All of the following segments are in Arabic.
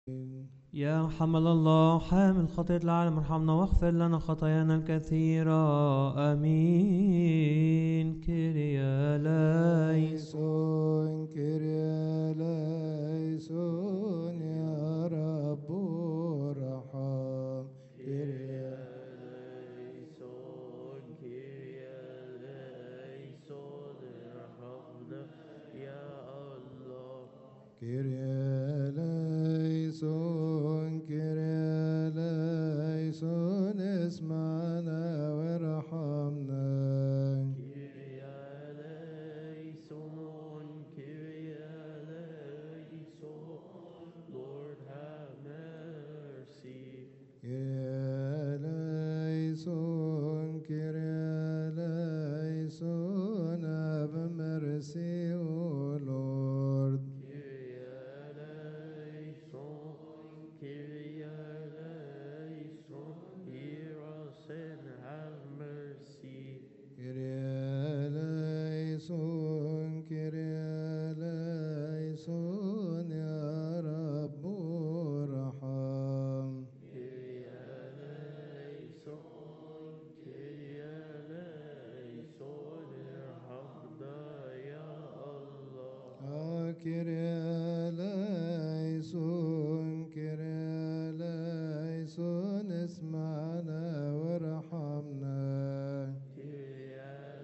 يا محمد الله حامل خطية العالم ارحمنا واغفر لنا خطايانا الكثيرة. آمين. كيريا ليسون كيريا ليسون يا رب ارحم كيريا ليسون كيريا ليسون ارحمنا يا الله. كيريا ليسون كيريا ليسون اسمعنا وارحمنا. كيريا ليسون كيريا ليسون Lord have mercy. كيريا ليسون كيريا ليسون have mercy, O Lord. Kyrie eleison, Kyrie eleison, hear us and have mercy. Kyrie eleison, Kyrie eleison, ya Rabbu raham. Kyrie eleison, Kyrie eleison, irhamna ya Allah. Kyrie eleison, Kyrie eleison, اسمعنا وارحمنا. Kyrie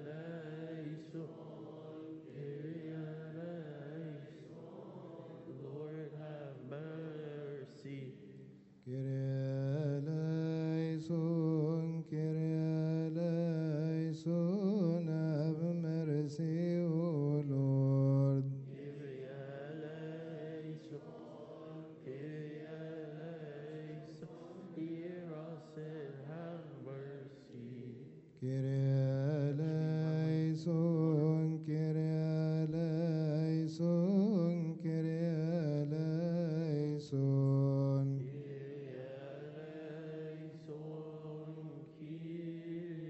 eleison, Kyrie eleison, Lord have mercy. Kyrie eleison, Kyrie eleison, have mercy, O Lord. Kyrie eleison, Kyrie eleison, hear us and have mercy. Kyrie eleison, Kyrie eleison, Kyrie eleison. Kyrie eleison, Kyrie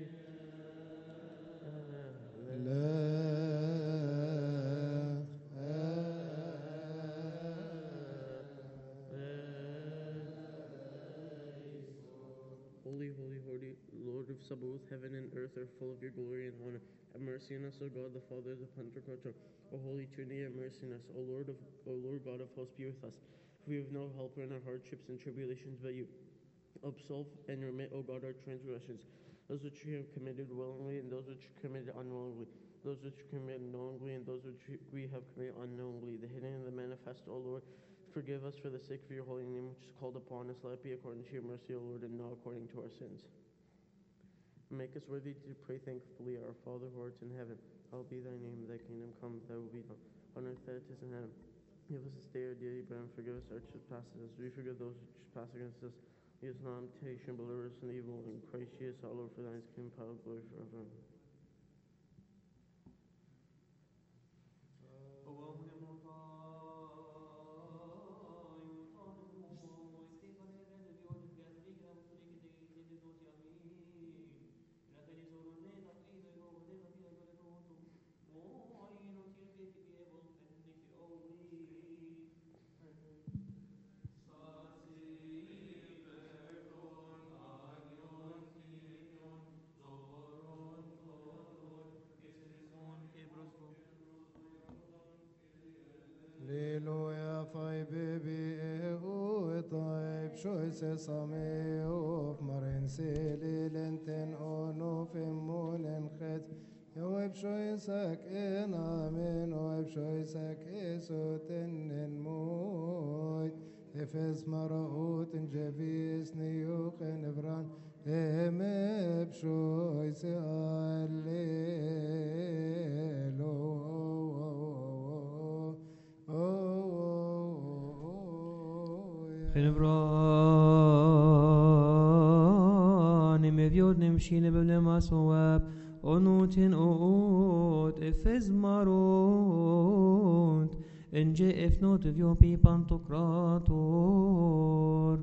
Holy, holy, holy, Lord of Sabaoth, heaven and earth are full of your glory and honor. Have mercy on us, O God, the Father, the Pantocrator. O Holy Trinity, have mercy on us. O Lord God of hosts, be with us. For we have no helper in our hardships and tribulations but you. Absolve and remit, O God, our transgressions, those which we have committed willingly and those which we committed unknowingly, those which we committed knowingly and those which we have committed unknowingly, the hidden and the manifest, O Lord. Forgive us for the sake of your holy name, which is called upon us. Let it be according to your mercy, O Lord, and not according to our sins. Make us worthy to pray thankfully, Our Father who art in heaven. Hallowed be thy name, thy kingdom come, thy will be done, on earth as it is in heaven. Give us this day our daily bread, and forgive us our trespasses, as we forgive those who trespass against us. Lead us not into temptation, but deliver us from evil. In Christ Jesus our Lord, for thine is the kingdom, power, and glory forever. Alleluia, fai bebi e taib shoyse same of marin seli lenten ono femmolen chet Joab shoysak en amen Joab shoysak esoten en moit Efes maraot en javis niyuk en evran emeb shoyse خنبران مفيود نمشي ببلما صواب أنوتين أوت إفز ماروت إنجي إفنوت فيو بي بانتوكراتور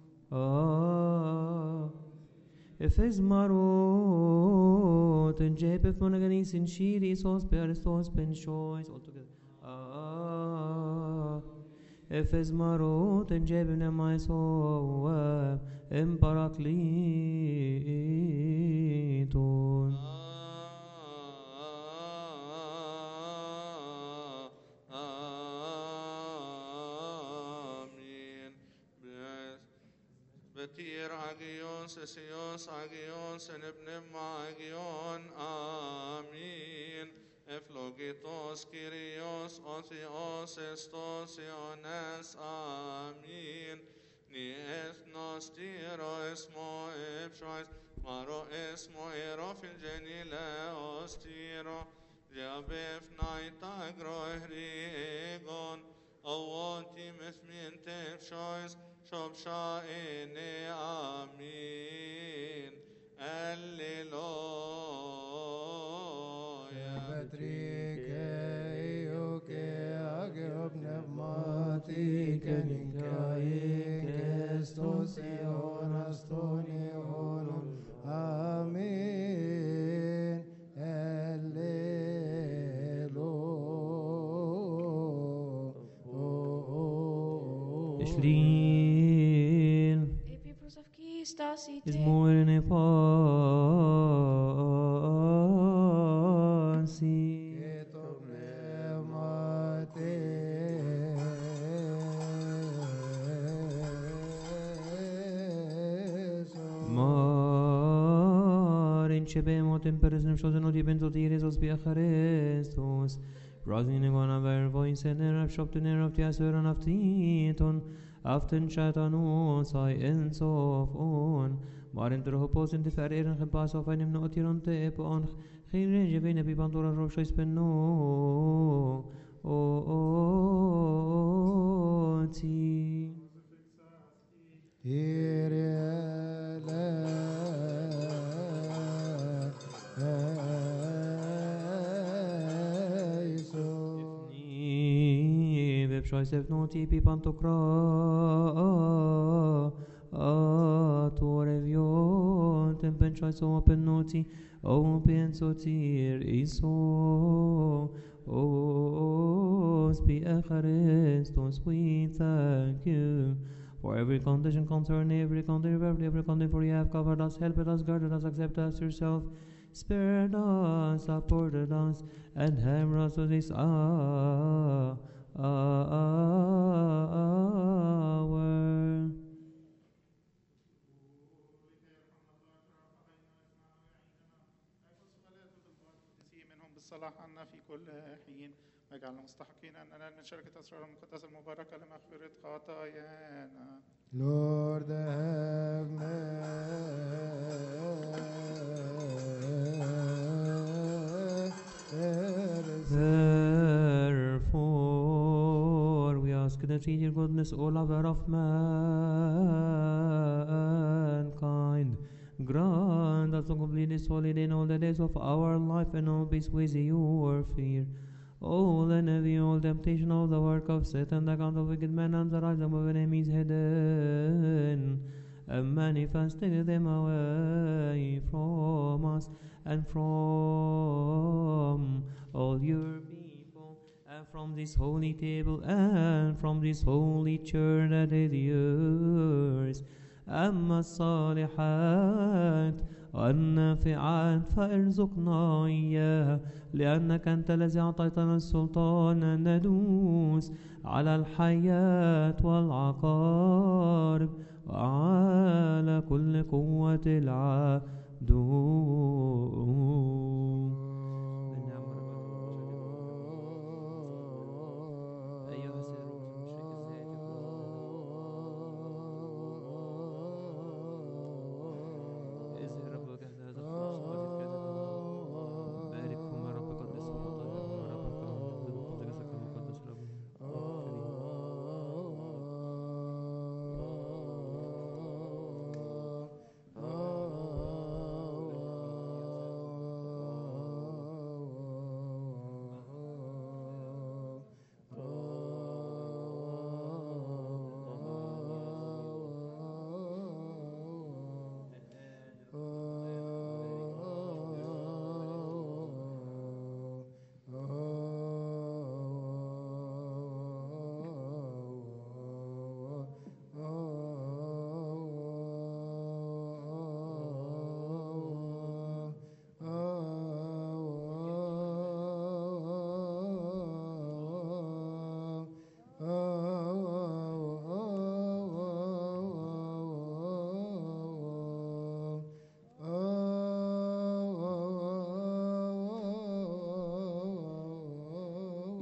إفز ماروت إنجي بفمونغانيس إنشيري صوص بأرستوس بن شويس all together Efes marot en jebne maisoa Emparakliton. Amin. Betir agion, sesios agion, senebnema agion. Amin. Eflogitos Kyrios, Othios, Estos, Iones. Amin. Ni ethnos tiro esmo epshois, maro esmo erofil genileos tiro, Jabef naita grohrigon, awati mithmin tepshois, shobsha ene amin. Alleluia. Patrike ioke agiob pneumati keninkai kestos ionas toni onon. Amin. Alleluia. Ishlin Epipros of Kistas is ite. more than a fancy. Keto pneumati Marin shebemot in person shozen oti ben zotiris os bi acharestos. Rising in one of our voice and near of shop to near of the asur and of titon. Aften shatanos I ends of on. Marin terhopos in the fair and gepas of einem notiron te epon. Geen range vene bi pantora rosh is penno. O ti. Ni vepshoisef noti pi pantokra atorevio tempen shoiso open noti open sotir iso spi acharestos we thank you for every condition concern every condition every condition for you have covered us helped us guarded us accepted us yourself spared us supported us and hammer us with this hour. منهم بالصلاح عنا في كل حين واجعلنا مستحقين أن ننال من شركة أسرار المقدسة المباركة لمغفرة خطايانا. Lord, have mercy. Therefore, we ask that in your goodness, O lover of mankind, grant us to complete this holiday in all the days of our life and always with your fear. All envy, all temptation, all the work of Satan, the account of wicked men, and the rise of enemies hidden, and manifesting them away from us and from all your people, and from this holy table, and from this holy church that is yours. أما الصالحات والنافعات فارزقنا إياها لأنك أنت الذي أعطيتنا السلطان أن ندوس على الحياة والعقارب وعلى كل قوة العدو.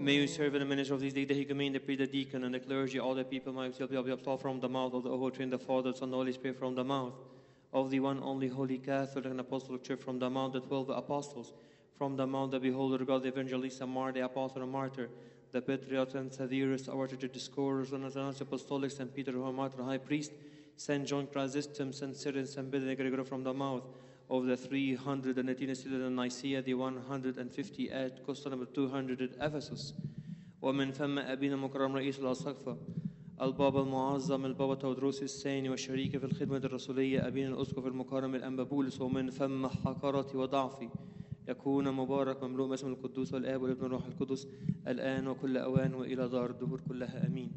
May you serve in the ministry of these days, that he command the priest, the deacon, and the clergy, all the people might be absolved from the mouth of the whole train, the Father, Son, and the Holy Spirit from the mouth of the one only holy Catholic and Apostolic Church, from the mouth of the 12 apostles, from the mount the beholder God, the evangelist, Amar, the apostle and martyr, the patriarch and Severus, our church discourse, and the apostolic, St. Peter, who martyr, high priest, St. John Chrysostom, St. Cyril, St. Peter, the Gregory, from the mouth of the 318 student in Nicaea, the 150 at Constantinople, 200 at Ephesus. ومن فم أبينا مكرم رئيس الأساقفة البابا المعظم البابا تودروس الثاني والشريك في الخدمة الرسولية أبينا الأسقف المكرم الأنبا بولس، ومن فم حقرتي وضعفي يكون مبارك مملوء باسم القدوس والآب والابن والروح القدس الآن وكل أوان وإلى دار الدهور كلها آمين.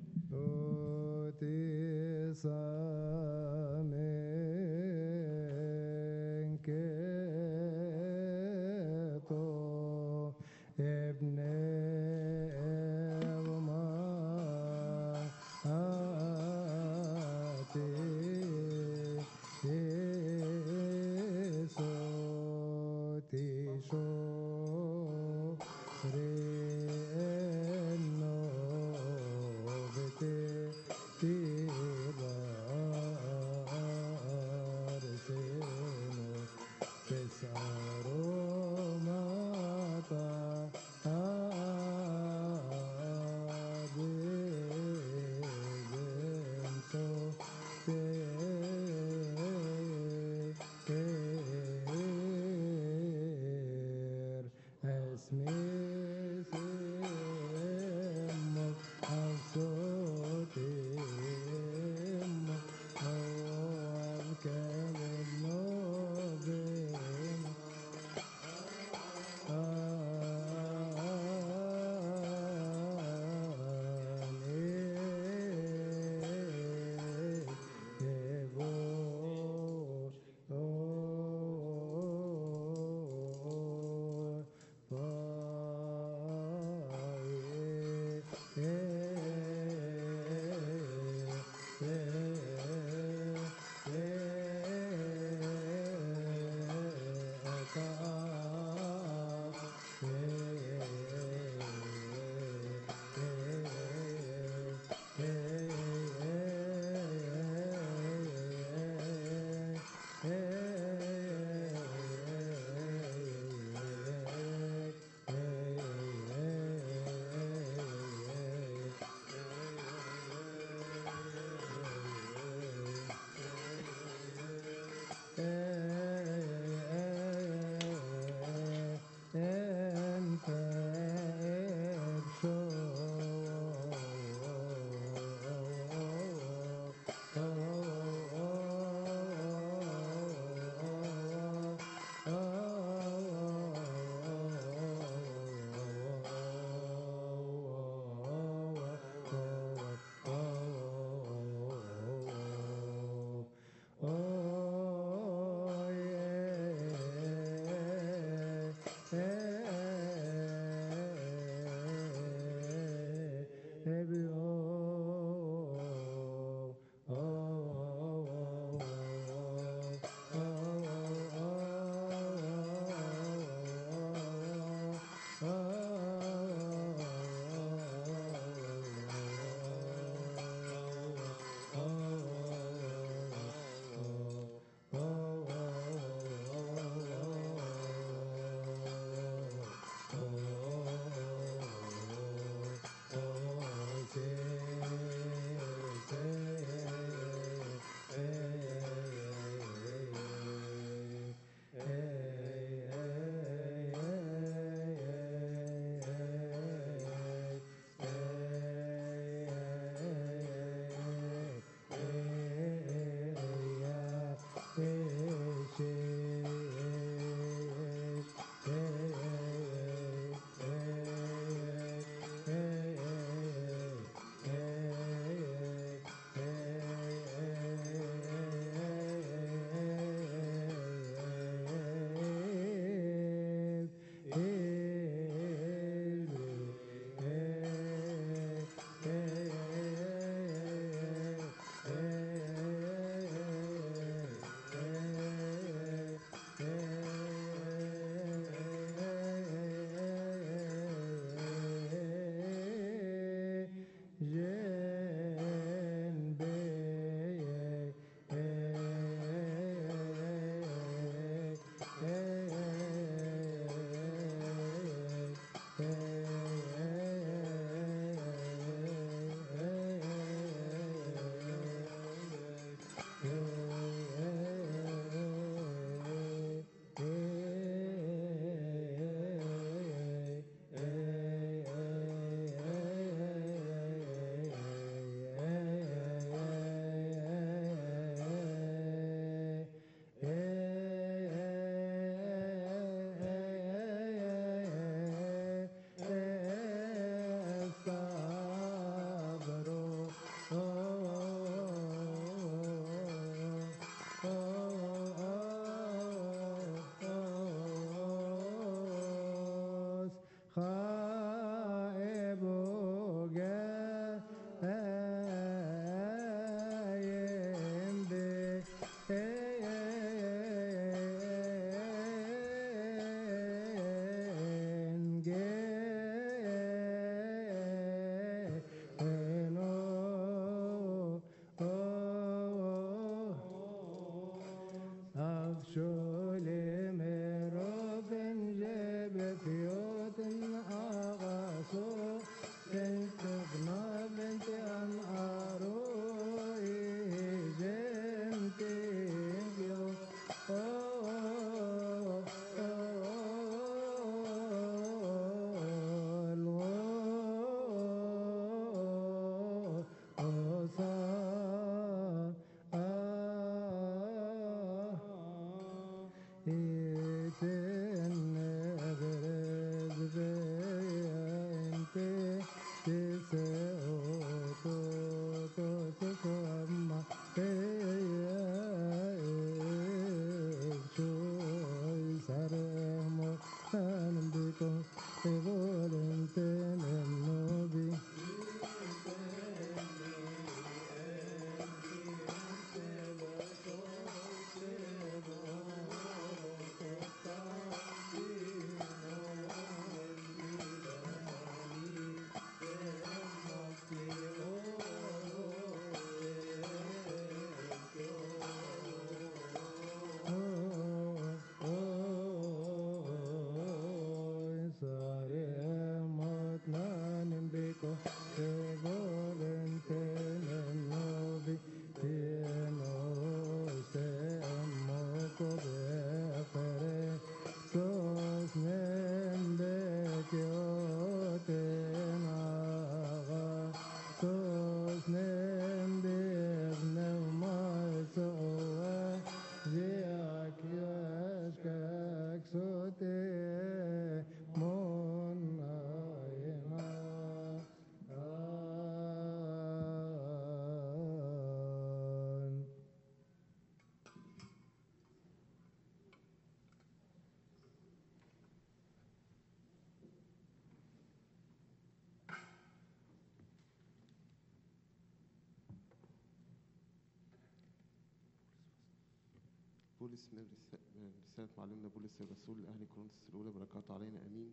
بولس من رسالة معلمنا بولس الرسول لأهل كورنثوس الأولى، بركاته علينا آمين.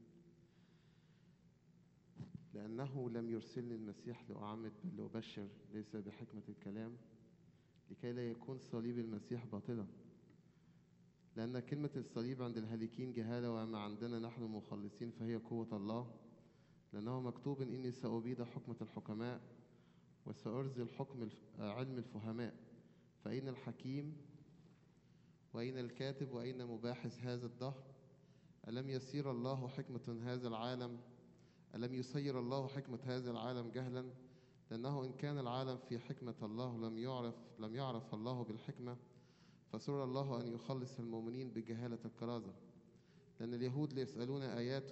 لأنه لم يرسلني المسيح لأعمد بل لأبشر، ليس بحكمة الكلام، لكي لا يكون صليب المسيح باطلا. لأن كلمة الصليب عند الهالكين جهالة، وما عندنا نحن مخلصين فهي قوة الله. لأنه مكتوب: إني سأبيد حكمة الحكماء وسأرزل حكم علم الفهماء. فأين الحكيم وأين الكاتب وأين مباحث هذا الدهر؟ ألم يسير الله حكمة هذا العالم؟ ألم يسير الله حكمة هذا العالم جهلا؟ لأنه إن كان العالم في حكمة الله لم يعرف الله بالحكمة، فسر الله أن يخلص المؤمنين بجهالة الكرازة. لأن اليهود ليسألون آيات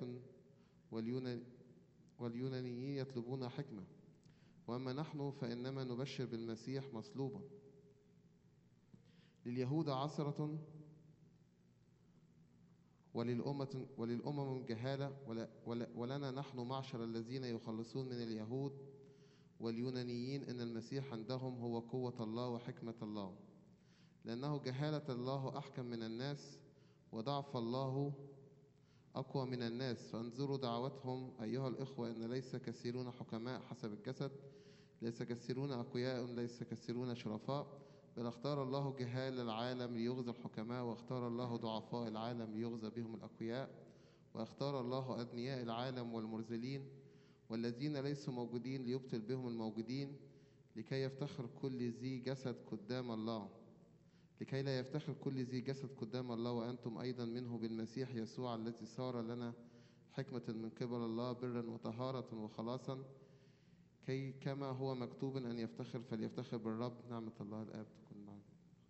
واليونانيين يطلبون حكمة، وأما نحن فإنما نبشر بالمسيح مصلوبا. لليهود عثرة وللأمم جهالة، ولنا نحن معشر الذين يخلصون من اليهود واليونانيين إن المسيح عندهم هو قوة الله وحكمة الله. لأنه جهالة الله أحكم من الناس، وضعف الله أقوى من الناس. فانظروا دعوتهم أيها الإخوة، إن ليس كثيرون حكماء حسب الجسد، ليس كثيرون أقوياء، ليس كثيرون شرفاء، بل اختار الله جهال العالم ليغزى الحكماء، واختار الله ضعفاء العالم ليغزى بهم الأقوياء، واختار الله أدنياء العالم والمرذلين والذين ليسوا موجودين ليبطل بهم الموجودين، لكي يفتخر كل ذي جسد قدام الله، لكي لا يفتخر كل ذي جسد قدام الله، وأنتم أيضا منه بالمسيح يسوع، الذي صار لنا حكمة من قبل الله، برا وطهارة وخلاصا، كي كما هو مكتوب أن يفتخر فليفتخر بالرب. نعمة الله الآب تكون معنا.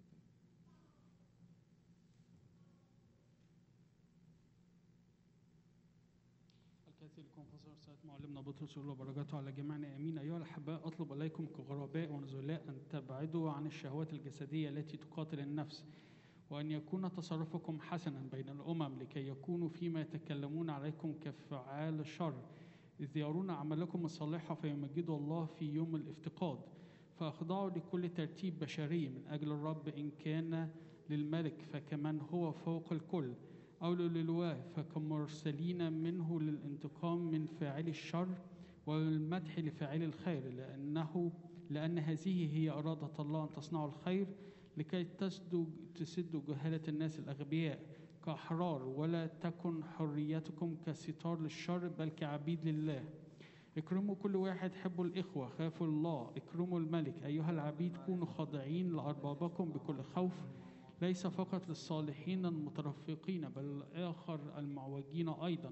الكثير لكم فصل رسالة معلمنا بطرس وبركاته على جميعنا آمين. أيها الأحباء، أطلب إليكم كغرباء ونزلاء أن تبعدوا عن الشهوات الجسدية التي تقاتل النفس، وأن يكون تصرفكم حسنا بين الأمم، لكي يكونوا فيما يتكلمون عليكم كفعال الشر، إذ يرون عملكم الصالحة فيمجدوا الله في يوم الافتقاد. فأخضعوا لكل ترتيب بشري من أجل الرب، إن كان للملك فكمن هو فوق الكل، أو للواء فكمرسلين منه للانتقام من فاعل الشر والمدح لفاعل الخير، لأن هذه هي إرادة الله، أن تصنعوا الخير لكي تسدوا جهالة الناس الأغبياء كأحرار، ولا تكن حريتكم كستار للشر بل كعبيد لله. اكرموا كل واحد، حبوا الإخوة، خافوا الله، اكرموا الملك. أيها العبيد كونوا خاضعين لأربابكم بكل خوف، ليس فقط للصالحين المترفقين بل الآخر المعوجين أيضا،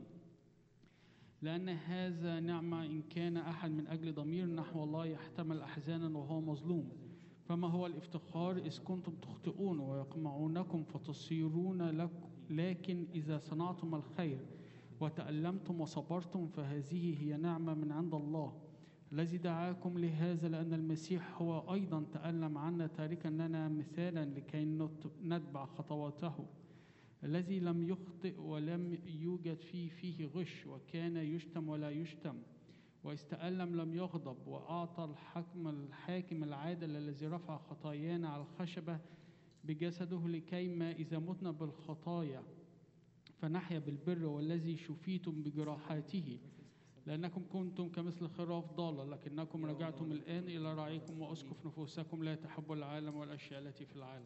لأن هذا نعمة. إن كان أحد من أجل ضمير نحو الله يحتمل أحزانا وهو مظلوم، فما هو الافتخار إذ كنتم تخطئون ويقمعونكم فتصيرون لكن إذا صنعتم الخير وتألمتم وصبرتم فهذه هي نعمة من عند الله الذي دعاكم لهذا، لأن المسيح هو أيضا تألم عنا تاركا لنا مثالا لكي نتبع خطواته، الذي لم يخطئ ولم يوجد فيه غش، وكان يشتم ولا يشتم، واستألم لم يغضب، وأعطى الحاكم العادل الذي رفع خطايانا على الخشبة بجسده، لكي ما إذا متنا بالخطايا فنحيا بالبر، والذي شفيتم بجراحاته، لأنكم كنتم كمثل خراف ضالة لكنكم رجعتم الآن إلى راعيكم وأسقف نفوسكم، لا تحبوا العالم والأشياء التي في العالم.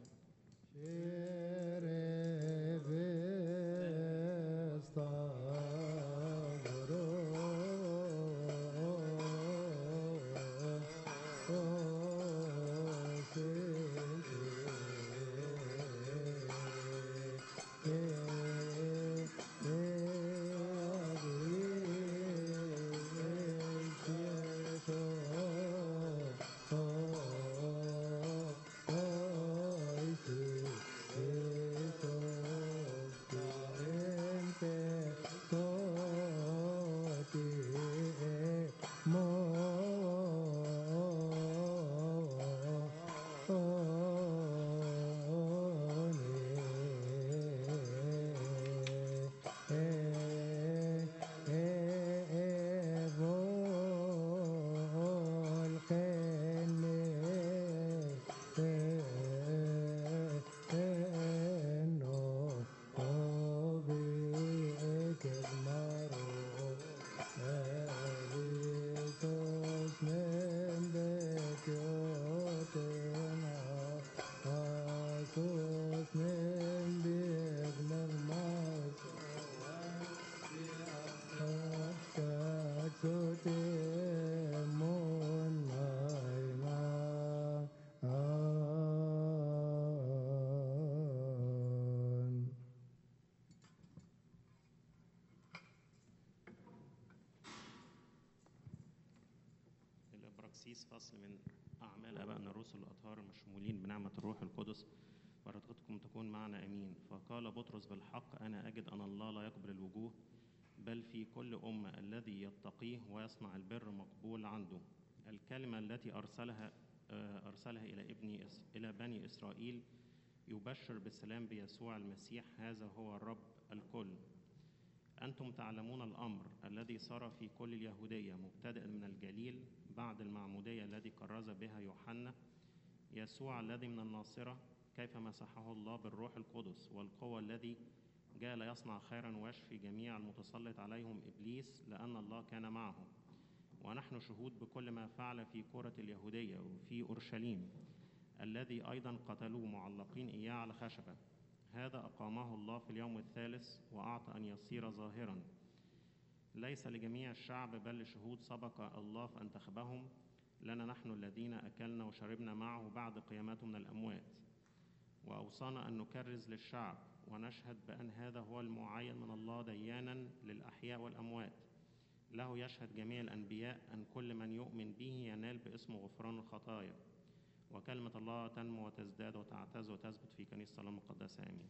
حديث فصل من أعمال آبائنا الرسل الأطهار المشمولين بنعمة الروح القدس، بركتكم تكون معنا أمين. فقال بطرس: بالحق أنا أجد أن الله لا يقبل الوجوه، بل في كل أمة الذي يتقيه ويصنع البر مقبول عنده. الكلمة التي أرسلها إلى بني إسرائيل يبشر بالسلام بيسوع المسيح، هذا هو الرب الكل. أنتم تعلمون الأمر الذي صار في كل اليهودية مبتدئا من الجليل بعد المعمودية الذي كرز بها يوحنا، يسوع الذي من الناصرة، كيف مسحه الله بالروح القدس والقوة، الذي جاء يصنع خيرا ويشفي جميع المتسلط عليهم إبليس، لأن الله كان معه. ونحن شهود بكل ما فعل في كرة اليهودية وفي أورشليم، الذي أيضا قتلوه معلقين إياه على خشبة. هذا أقامه الله في اليوم الثالث وأعطى أن يصير ظاهرا، ليس لجميع الشعب بل لشهود سبق الله فانتخبهم، لنا نحن الذين أكلنا وشربنا معه بعد قيامته من الأموات. وأوصانا أن نكرز للشعب ونشهد بأن هذا هو المعين من الله ديانا للأحياء والأموات. له يشهد جميع الأنبياء أن كل من يؤمن به ينال باسمه غفران الخطايا. وكلمة الله تنمو وتزداد وتعتز وتثبت في كنيسة الله المقدسة. آمين.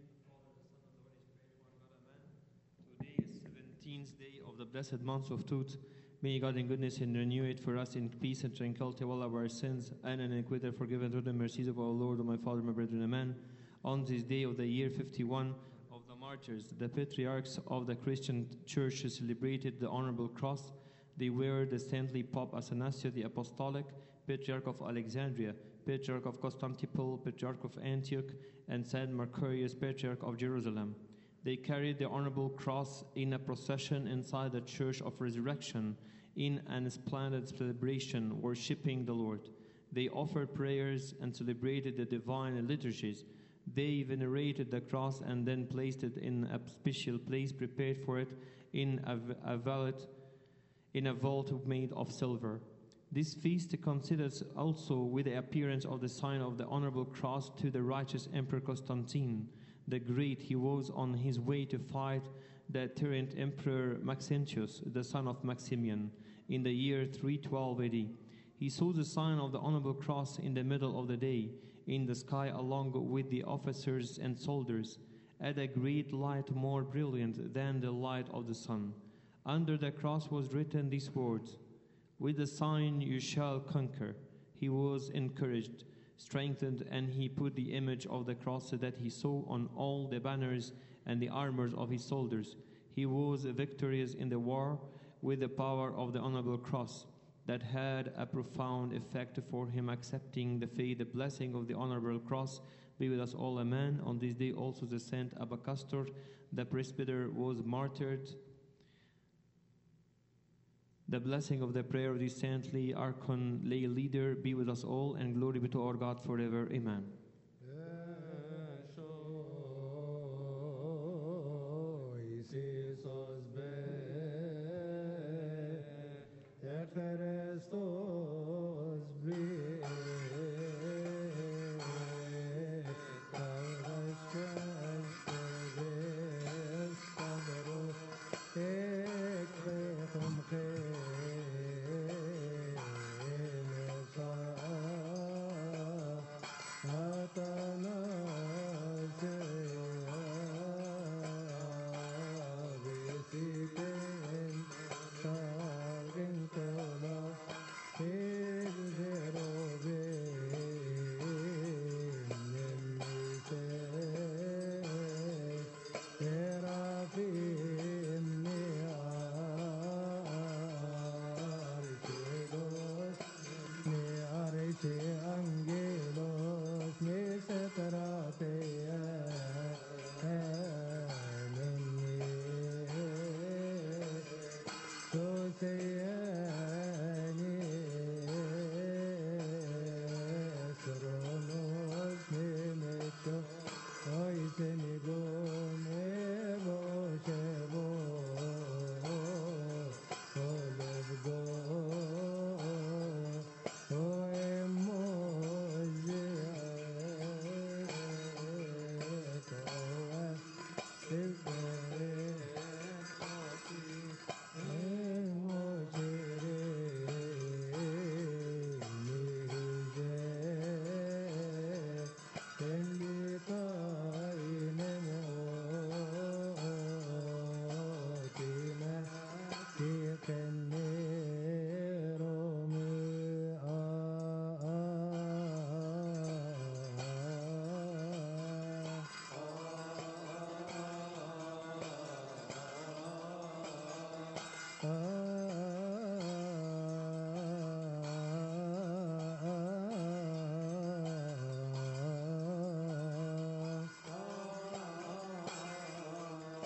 Today is 17th day of the blessed month of Tut. May God in goodness and renew it for us in peace and tranquility, all our sins and iniquity are forgiven through the mercies of our Lord, O my Father, my brethren, amen. On this day of the year 51 of the martyrs, the patriarchs of the Christian Church celebrated the honorable cross. They were the saintly Pope Athanasius the Apostolic, Patriarch of Alexandria, Patriarch of Constantinople, Patriarch of Antioch, and Saint Mercurius, Patriarch of Jerusalem. They carried the honorable cross in a procession inside the Church of Resurrection in an splendid celebration, worshipping the Lord. They offered prayers and celebrated the divine liturgies. They venerated the cross and then placed it in a special place prepared for it in a vault made of silver. This feast considers also with the appearance of the sign of the honorable cross to the righteous Emperor Constantine the Great. He was on his way to fight the tyrant Emperor Maxentius, the son of Maximian, in the year 312 AD. He saw the sign of the honorable cross in the middle of the day in the sky along with the officers and soldiers, at a great light more brilliant than the light of the sun. Under the cross was written these words: "With the sign you shall conquer." He was encouraged, strengthened, and he put the image of the cross that he saw on all the banners and the armors of his soldiers. He was victorious in the war with the power of the honorable cross. That had a profound effect for him, accepting the faith. The blessing of the honorable cross be with us all, amen. On this day also the Saint Abacastor, the presbyter, was martyred. The blessing of the prayer of this saintly archon lay leader be with us all, and glory be to our God forever, amen. Hey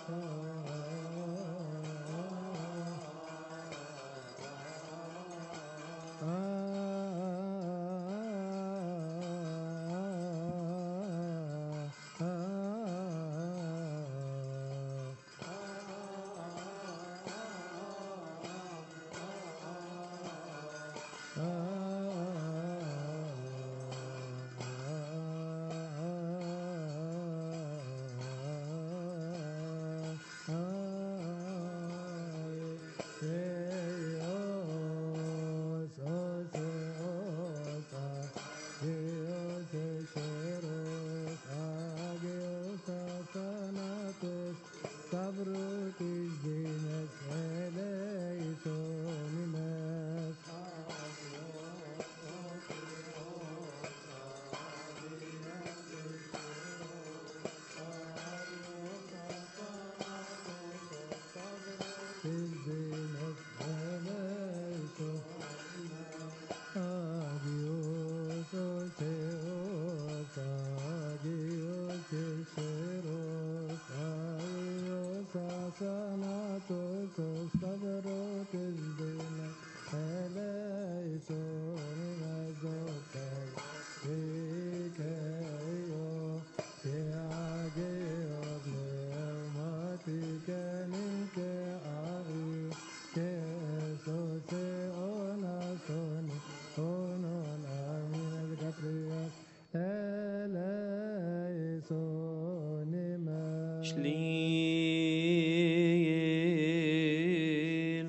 Schliel.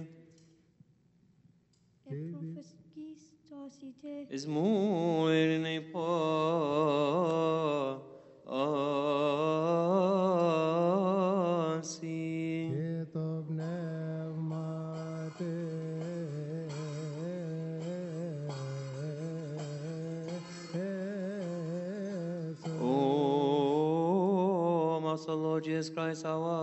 Izmur ne pa asi. Oh, Master Lord Jesus Christ,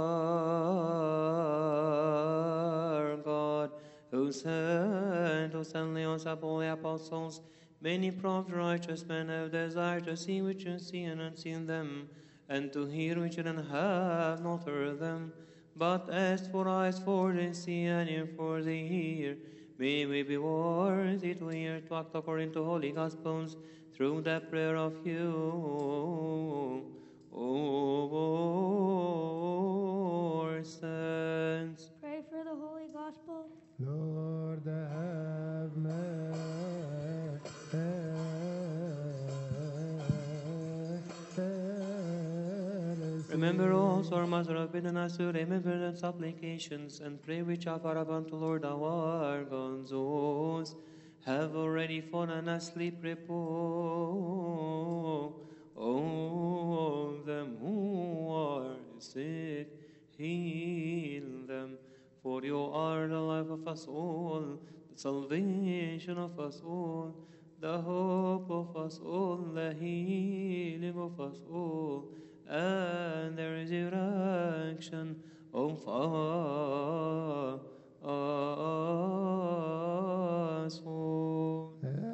our God, who sent Leon's apostles, many prophets, righteous men have desired to see which you see and unseen them, and to hear which you have not heard them. But as for eyes for they see and ear for they hear, may we be worthy to hear, to act according to holy gospels, through the prayer of you, O saints. Pray for the Holy Gospel. Lord, have mercy. Remember also our Mother of bidden us to remember the supplications and pray which offer up unto Lord our God. Those have already fallen asleep, repose. All them who are sick, heal them. For you are the life of us all, the salvation of us all, the hope of us all, the healing of us all, and the resurrection of us all.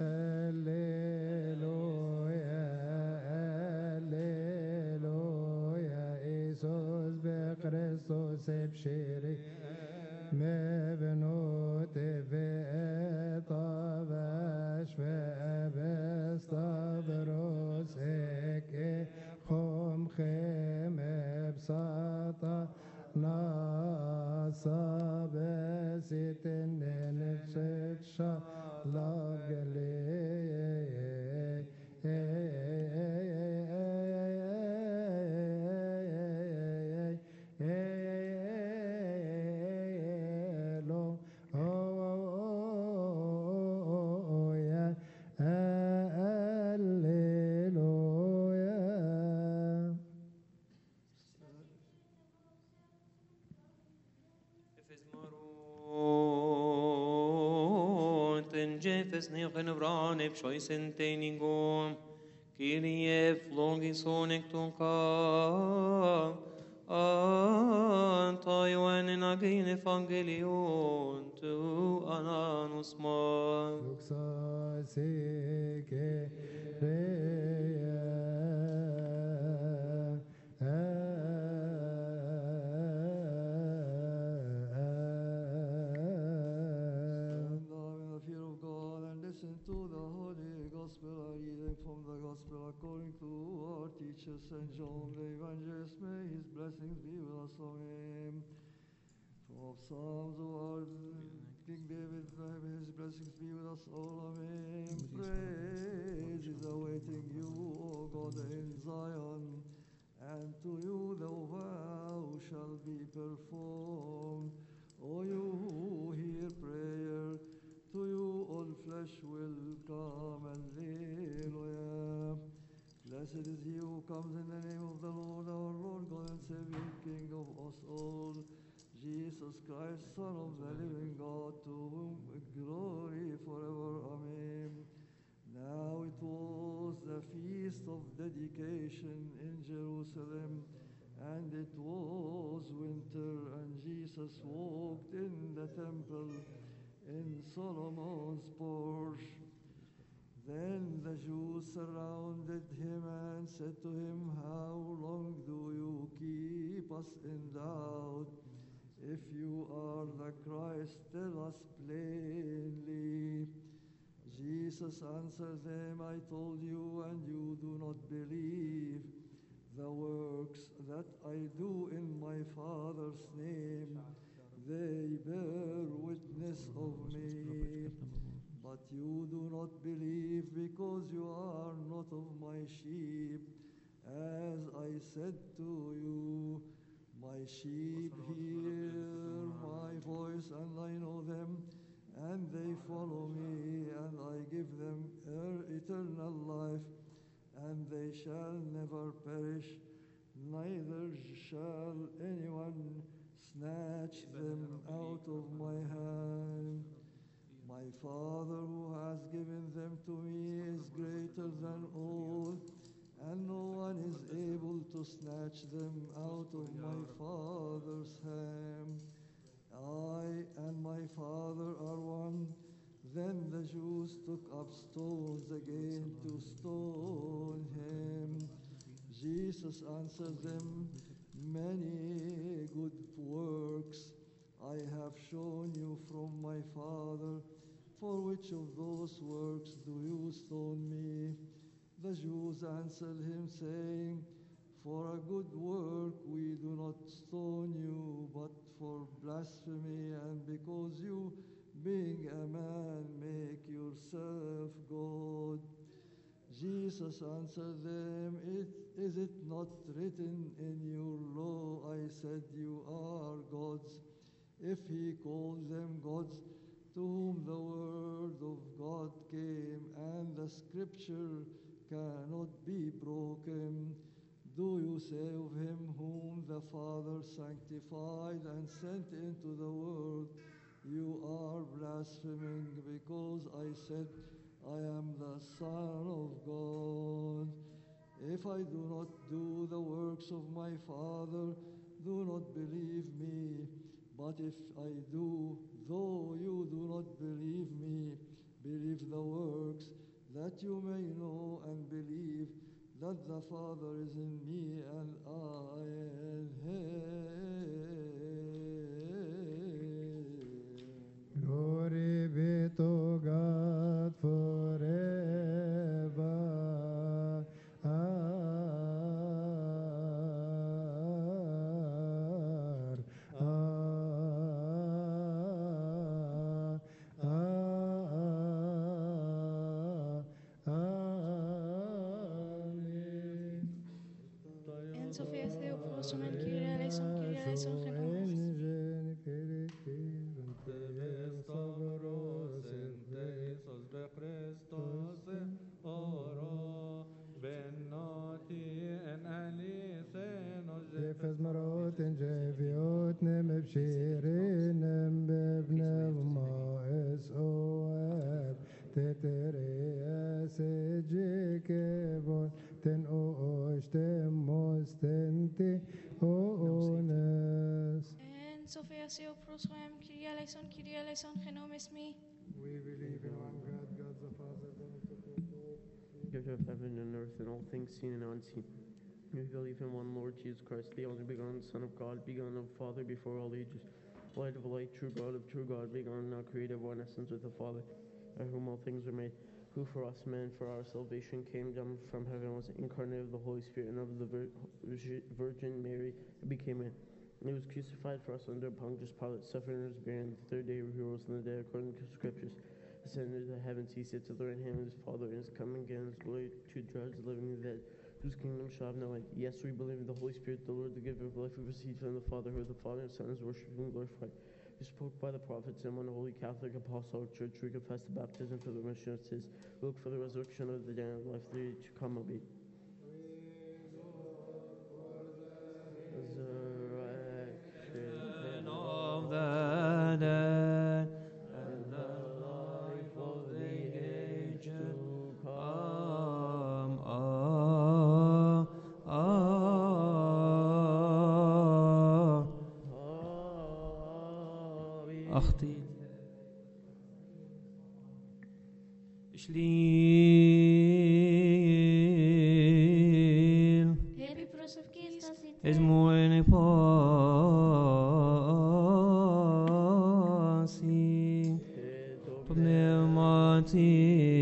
Christos ebshiri mevnut ve'etavash ve'ebestabros eke chomchem ebsata nasa besitin nenefshet shalav Jefes neochen vranep shoisen teiningom, Kyrie flongison ektonka, Antaioen in agin evangelion tu ananus man. Luxa seke according to our teacher St. John the Evangelist. May his blessings be with us. Amen. Of Psalms of our King David, may his blessings be with us all. Amen. Praise is awaiting you, O God, in Zion, and to you the vow shall be performed. O you who hear prayer, to you all flesh will come. Alleluia. Blessed is he who comes in the name of the Lord, our Lord God and Savior, King of us all, Jesus Christ, Son of the living God, to whom glory forever. Amen. Now it was the feast of dedication in Jerusalem, and it was winter, and Jesus walked in the temple in Solomon's porch. Then the Jews surrounded him and said to him, "How long do you keep us in doubt? If you are the Christ, tell us plainly." Jesus answered them, "I told you, and you do not believe. The works that I do in my Father's name, they bear witness of me. But you do not believe because you are not of my sheep. As I said to you, my sheep hear my voice, and I know them, and they follow me, and I give them eternal life, and they shall never perish, neither shall anyone snatch them out of my hand. My Father who has given them to me is greater than all, and no one is able to snatch them out of my Father's hand. I and my Father are one." Then the Jews took up stones again to stone him. Jesus answered them, "Many good works I have shown you from my Father. For which of those works do you stone me?" The Jews answered him, saying, "For a good work we do not stone you, but for blasphemy, and because you, being a man, make yourself God." Jesus answered them, "Is it not written in your law, I said you are gods? If he called them gods, to whom the word of God came, and the scripture cannot be broken, do you say of him whom the Father sanctified and sent into the world, you are blaspheming, because I said, I am the Son of God? If I do not do the works of my Father, do not believe me. But if I do, though you do not believe me, believe the works, that you may know and believe that the Father is in me and I in him. Glory be to God forever. En Sofia Theopros, men Kyrie eleison, Kyrie eleison, genomen. Jefes marot en jeviot nem bshirin nem bebnev maes oer tetereas ejekevon ten oostem mostenti oones. En Sofia Theopros, men Kyrie eleison, genomen me. We believe in one God, God the Father, the Creator of heaven and earth and all things seen and unseen. We believe in one Lord Jesus Christ, the only begotten Son of God, begotten of Father before all ages, light of light, true God of true God, begotten, not created, one essence with the Father, by whom all things were made. who for us men, for our salvation, came down from heaven, was incarnate of the Holy Spirit and of the Virgin Mary, and became man. He was crucified for us under Pontius Pilate, suffered and was buried, and the third day he rose from the dead according to the Scriptures. Ascended to the heavens, he sits at the right hand of his Father, and is coming again in his glory to judge the living and the dead, whose kingdom shall have no end. Yes, we believe in the Holy Spirit, the Lord, the giver of life, who proceeds from the Father, who is the Father and Son, is worshipped and glorified, who spoke by the prophets, and one holy Catholic Apostolic Church, we confess the baptism for the remission of sins, look for the resurrection of the dead and life to come. Amen. Resurrection of the dead and the life of the age to come. أختي Shliil Esmoene pasi Pneumati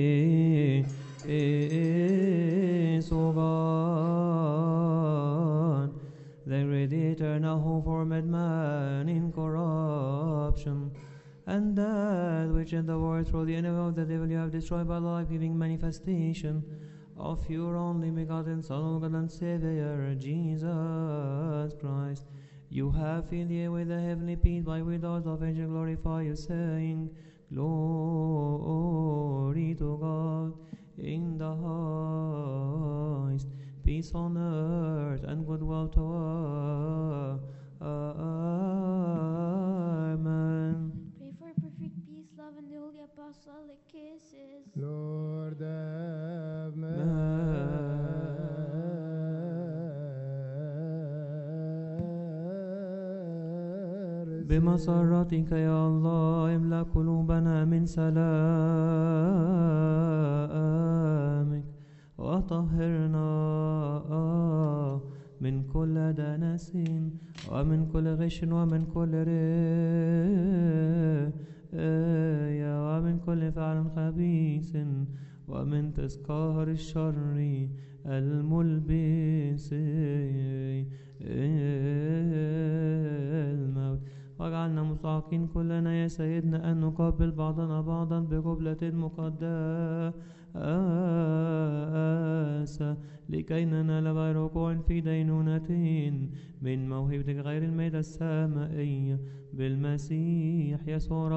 Esogan They read the eternal hope for man in corruption, and that which in the world through the enemy of the devil you have destroyed by the life-giving manifestation of your only begotten Son, O God and Savior, Jesus Christ. You have filled the air with the heavenly peace, by which those of angels glorify you, saying, Glory to God in the highest, peace on earth and goodwill to Amen. Pray for perfect peace, love, and the holy apostolic kisses. Lord have mercy. بمسرتك يا الله املأ قلوبنا من سلامك وطهرنا من كل دنس ومن كل غش ومن كل رياء ومن كل فعل خبيث ومن تذكار الشر الملبس الموت. واجعلنا مستحقين كلنا يا سيدنا أن نقبل بعضنا بعضا بقبلة مقدسة لكي ننال غير وقوع في دينونة من موهبتك غير الميتة السمائية بالمسيح يسوع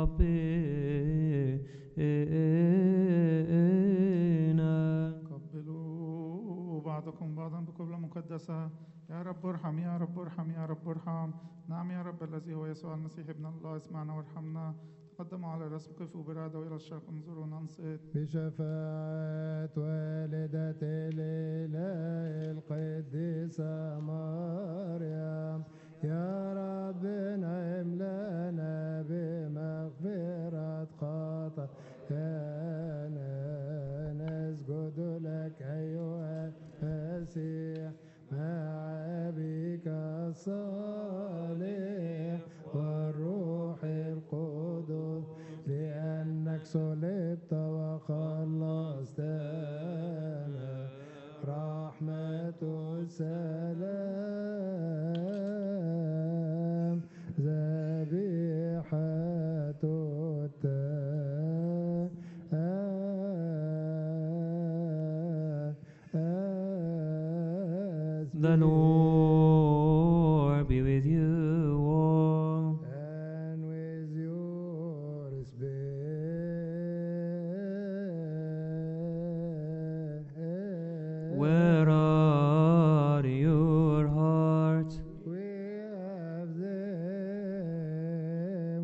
ربنا. قبلوا بعضكم بعضا بقبلة مقدسة. يا رب ارحم، يا رب ارحم، يا رب ارحم. نعم يا رب الذي هو يسوع المسيح ابن الله، اسمعنا وارحمنا. تقدموا على الرسم، قفوا برعدة وإلى الشرق انظروا ننصت. بشفاعة والدة الإله القديسة مريم، يا ربنا املأنا بمغفرة خطايانا. نسجد لك أيها المسيح مع أبيك الصالح والروح القدس، لأنك صلبت وخلصتنا. رحمة السلام ذبيحة The Lord be with you all. And with your spirit. Where are your hearts? We have them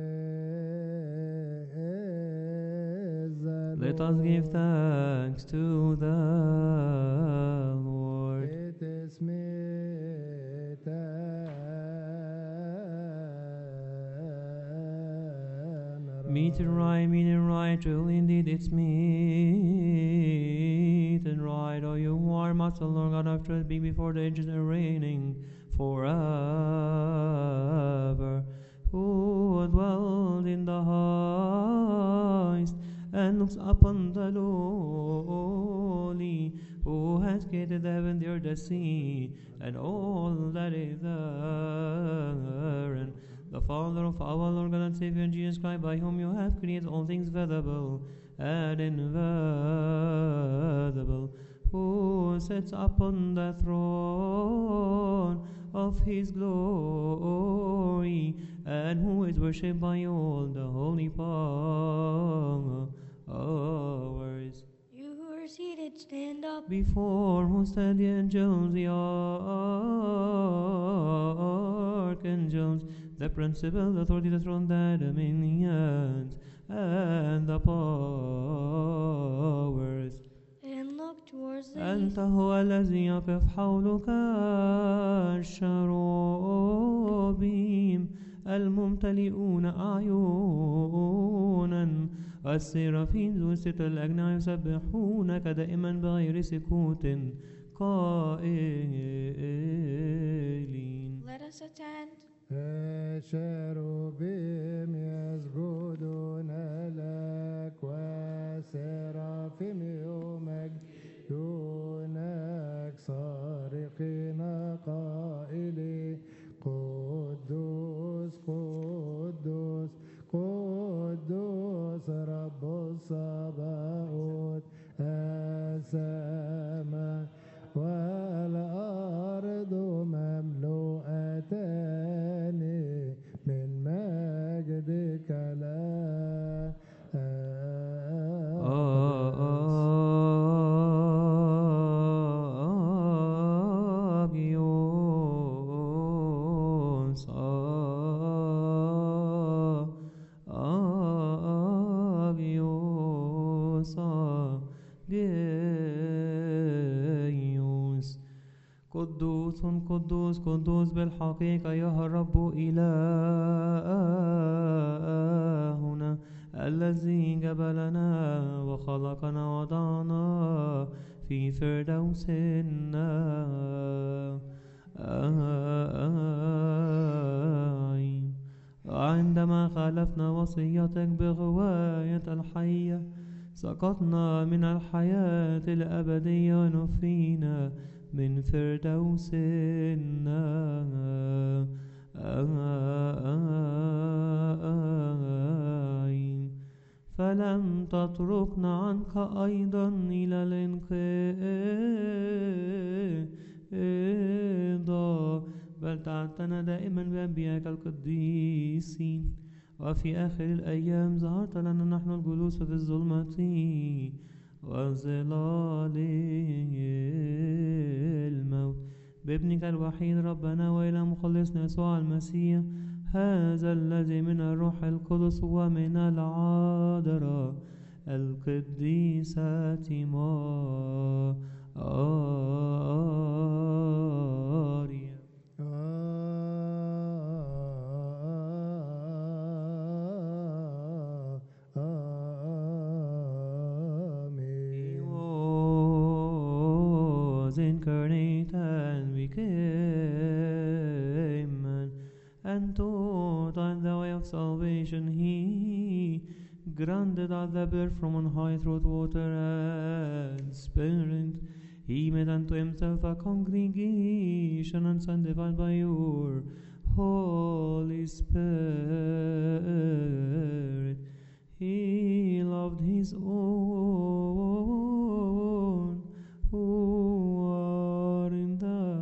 with the Let us give thanks to the Lord. It is meet Meet and right, truly indeed it's meet and right. O you who are master, Lord God of truth, be before the ages and reigning forever. Who dwelled in the highest and looks upon the lowly, who has created the heaven, the earth, the sea, and all that is therein. The Father of our Lord God and Savior Jesus Christ, by whom you have created all things visible and invisible, who sits upon the throne of his glory, and who is worshipped by all the holy powers. You who are seated, stand up. Before whom stand the angels, the archangels, the principal authority, the throne, the dominions, and the powers. And look towards the أنت east. هو الذي يقف حولك الشروبيم الممتلئون أعينا، والسرافين ذو الستة الأجنحة يسبحونك دائما بغير سكوت قائلين. Let us attend. الشروبيم يسجدون لك والسرافيم يمجدونك صارخين قائلين قدوس قدوس قدوس رب الصباؤوت السماء والأرض مملوءتان من مجدك لا قدوس قدوس قدوس بالحقيقة أيها الرب إلهنا الذي جبلنا وخلقنا وضعنا في فردوس النعيم. عندما خالفنا وصيتك بغواية الحية سقطنا من الحياة الأبدية ونفينا من فردوس النعيم، فلم تتركنا عنك أيضا إلى الانقضاء، بل تعتنا دائما بأنبيائك القديسين. وفي آخر الأيام ظهرت لنا نحن الجلوس في الظلمة وظلال الموت بابنك الوحيد ربنا وإلى مخلصنا يسوع المسيح، هذا الذي من الروح القدس ومن العذراء القديسة ماريا. Incarnate and became man, and taught us the way of salvation. He granted us the birth from on high through water and spirit. He made unto himself a congregation and sanctified by your Holy Spirit. He loved his own who are in the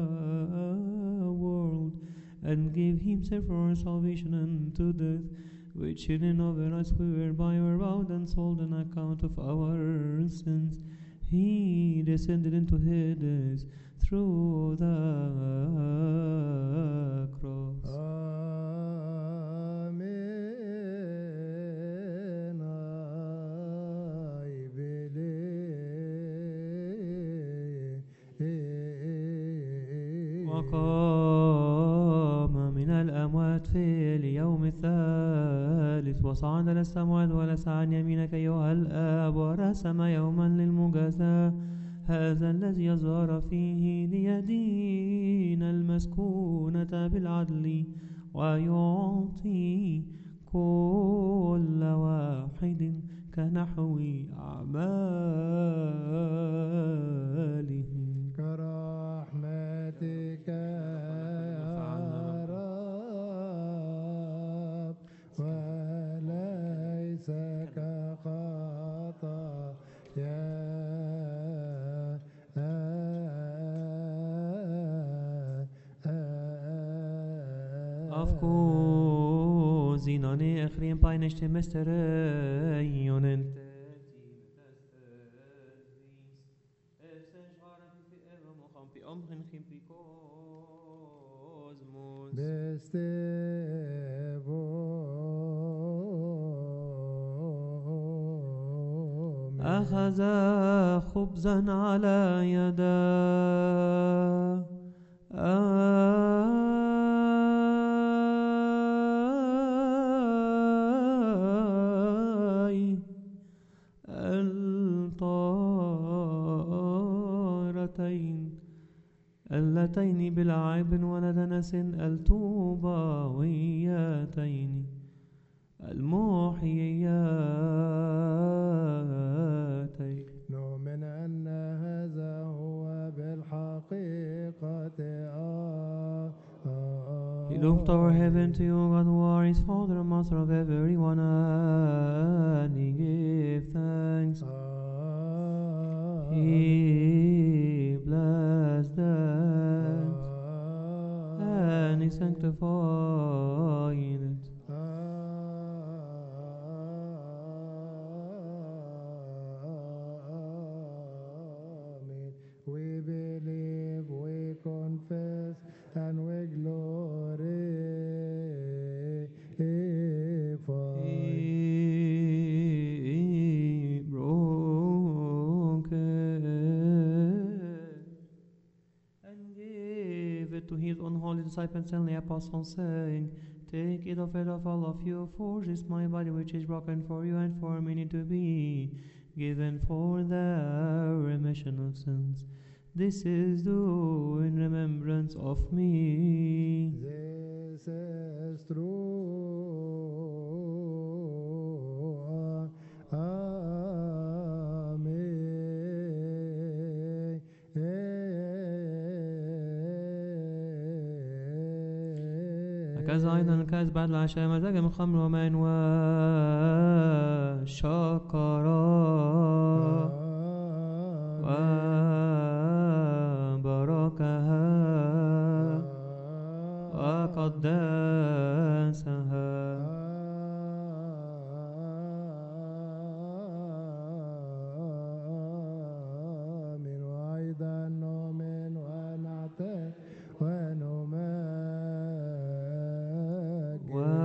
world, and gave himself for our salvation unto death, which in over us we were bound and sold on account of our sins. He descended into Hades through the cross. وقام من الأموات في اليوم الثالث وصعد إلى السماوات ولس عن يمينك أيها الآب ورسم يوما للمجازاة، هذا الذي يظهر فيه ليدين المسكونة بالعدل ويعطي كل واحد كنحو أعماله. كرحمتك يا رب وليس Of zinane echrim peineste mysterionen. أخذ خبزا على يده الطارتين اللتين بالعيب ولدنس الطوباويتين المحيياتين. نؤمن أن هذا هو بالحقيقة He looked toward heaven to you, God, who are his Father, Master of everyone, and he gave thanks. He blessed them, and he sanctified it. We believe, we confess, and we glorify. He broke it and gave it to his unholy disciples and the apostles, saying, Take it of all of you, for this is my body which is broken for you and for many to be given for the remission of sins. This is do in remembrance of me. This is true. Amen. هكذا أيضا الكأس بعد العشاء مزاج من خمر وماء وشكرا وباركها وقدسها. آمين. وأيضا نؤمن ونعترف ونمجد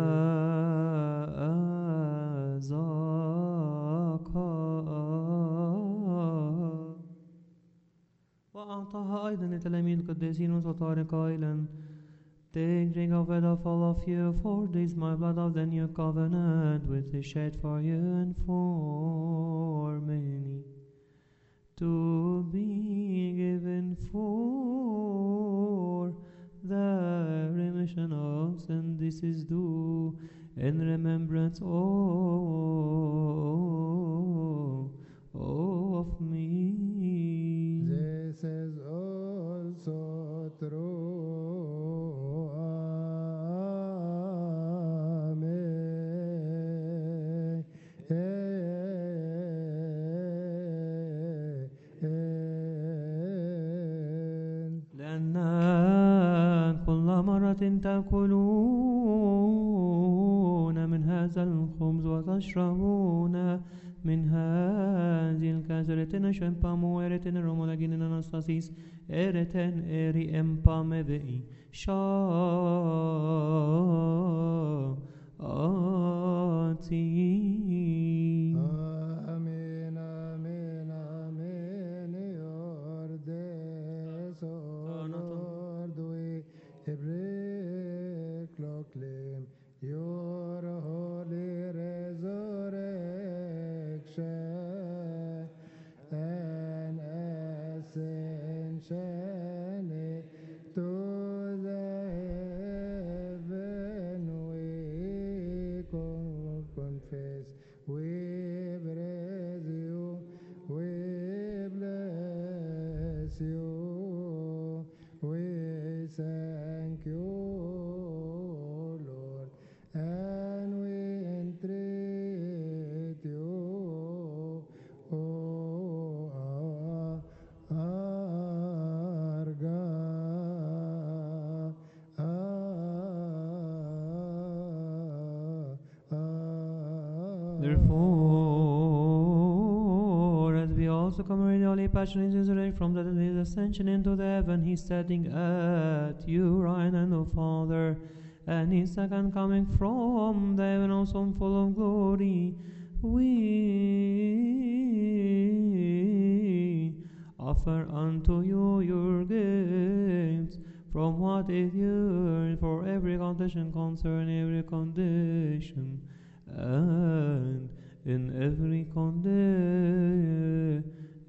وأعطاها أيضا لتلاميذ القديسين وسطار قائلا Take, drink of it of all of you, for this is my blood of the new covenant, which is shed for you and for many, to be given for the remission of sin. This is due in remembrance of me. This is also true. لأن كل مرة تأكلون من هذا الخبز وتشربون من هذه الكأس رتن شمبام ورتن رومولاجين أناستاسيس رتن إري إمبام بي شاتي. Amen, amen, amen. Your days, O Lord, we proclaim your holy resurrection and ascension to the heaven. We confess Therefore, as we also commemorate the holy passion and resurrection from the dead, ascension into the heaven, He's standing at your right hand, O Father, and His second coming from the heaven, also full of glory, we offer unto you your gifts from what is yours for every condition, and in every condition.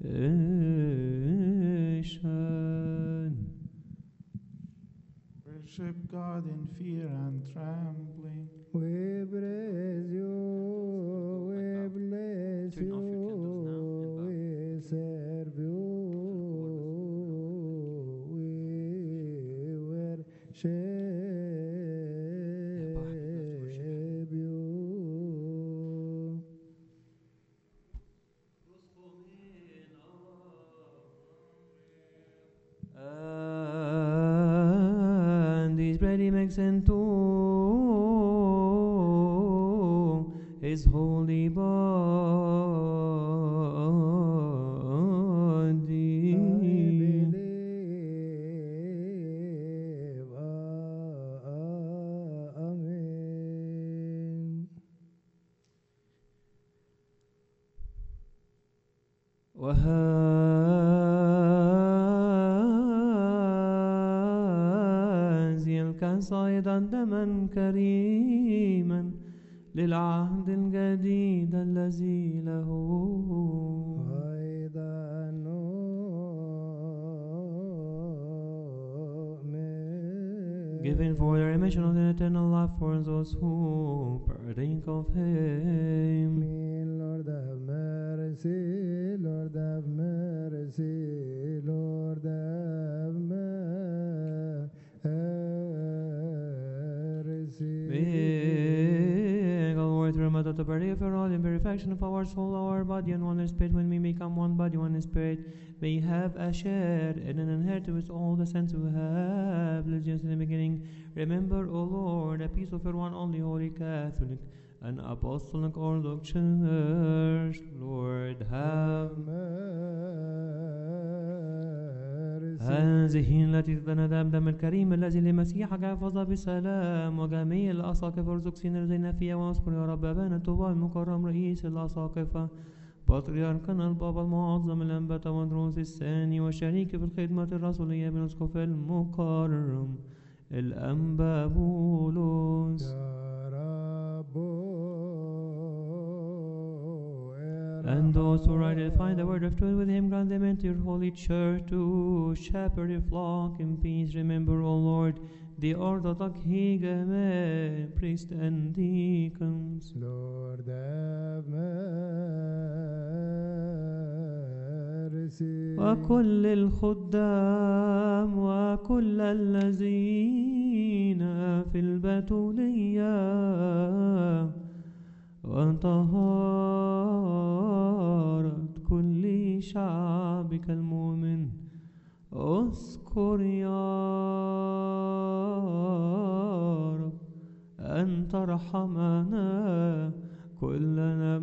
Worship God in fear and trembling. We praise you, we bless Turn off your candles now you, and bow. we serve you, we worship you. And His bread He makes into His holy body. I believe, amen. وهذه الكأس أيضا دما كريما للعهد الجديد الذي له أيضا نؤمن. given for the remission of the eternal life for those who partake of Him. Lord have mercy, Lord have mercy, Lord have mercy. May God work remember to pray for all in perfection of our soul, our body, and one spirit. When we become one body, one spirit, may have a share in an inheritance with all the saints who have lived in the beginning. Remember, O Lord, the peace of your one only holy Catholic and Apostolic Orthodox Church. Lord, have هذه التي تتندى بدم الكريم الذي لمسيحك حفظ بسلام وجميع الأساقفة ارزقنا الذين فيها، واذكر يا رب أبانا الطوبى المكرم رئيس الأساقفة بطريركنا البابا المعظم الأنبا ودروس الثاني وشريك في الخدمة الرسولية بنسقف المكرم الأنبا بولس. And those who rightly find the word of truth with him, grant them into your holy church to shepherd your flock in peace. Remember, O Lord, the Orthodox Higame, priests and deacons. Lord have mercy. وكل الخدام وكل الذين في البتولية وطهارة كل شعبك المؤمن. اذكر يا رب أن ترحمنا كلنا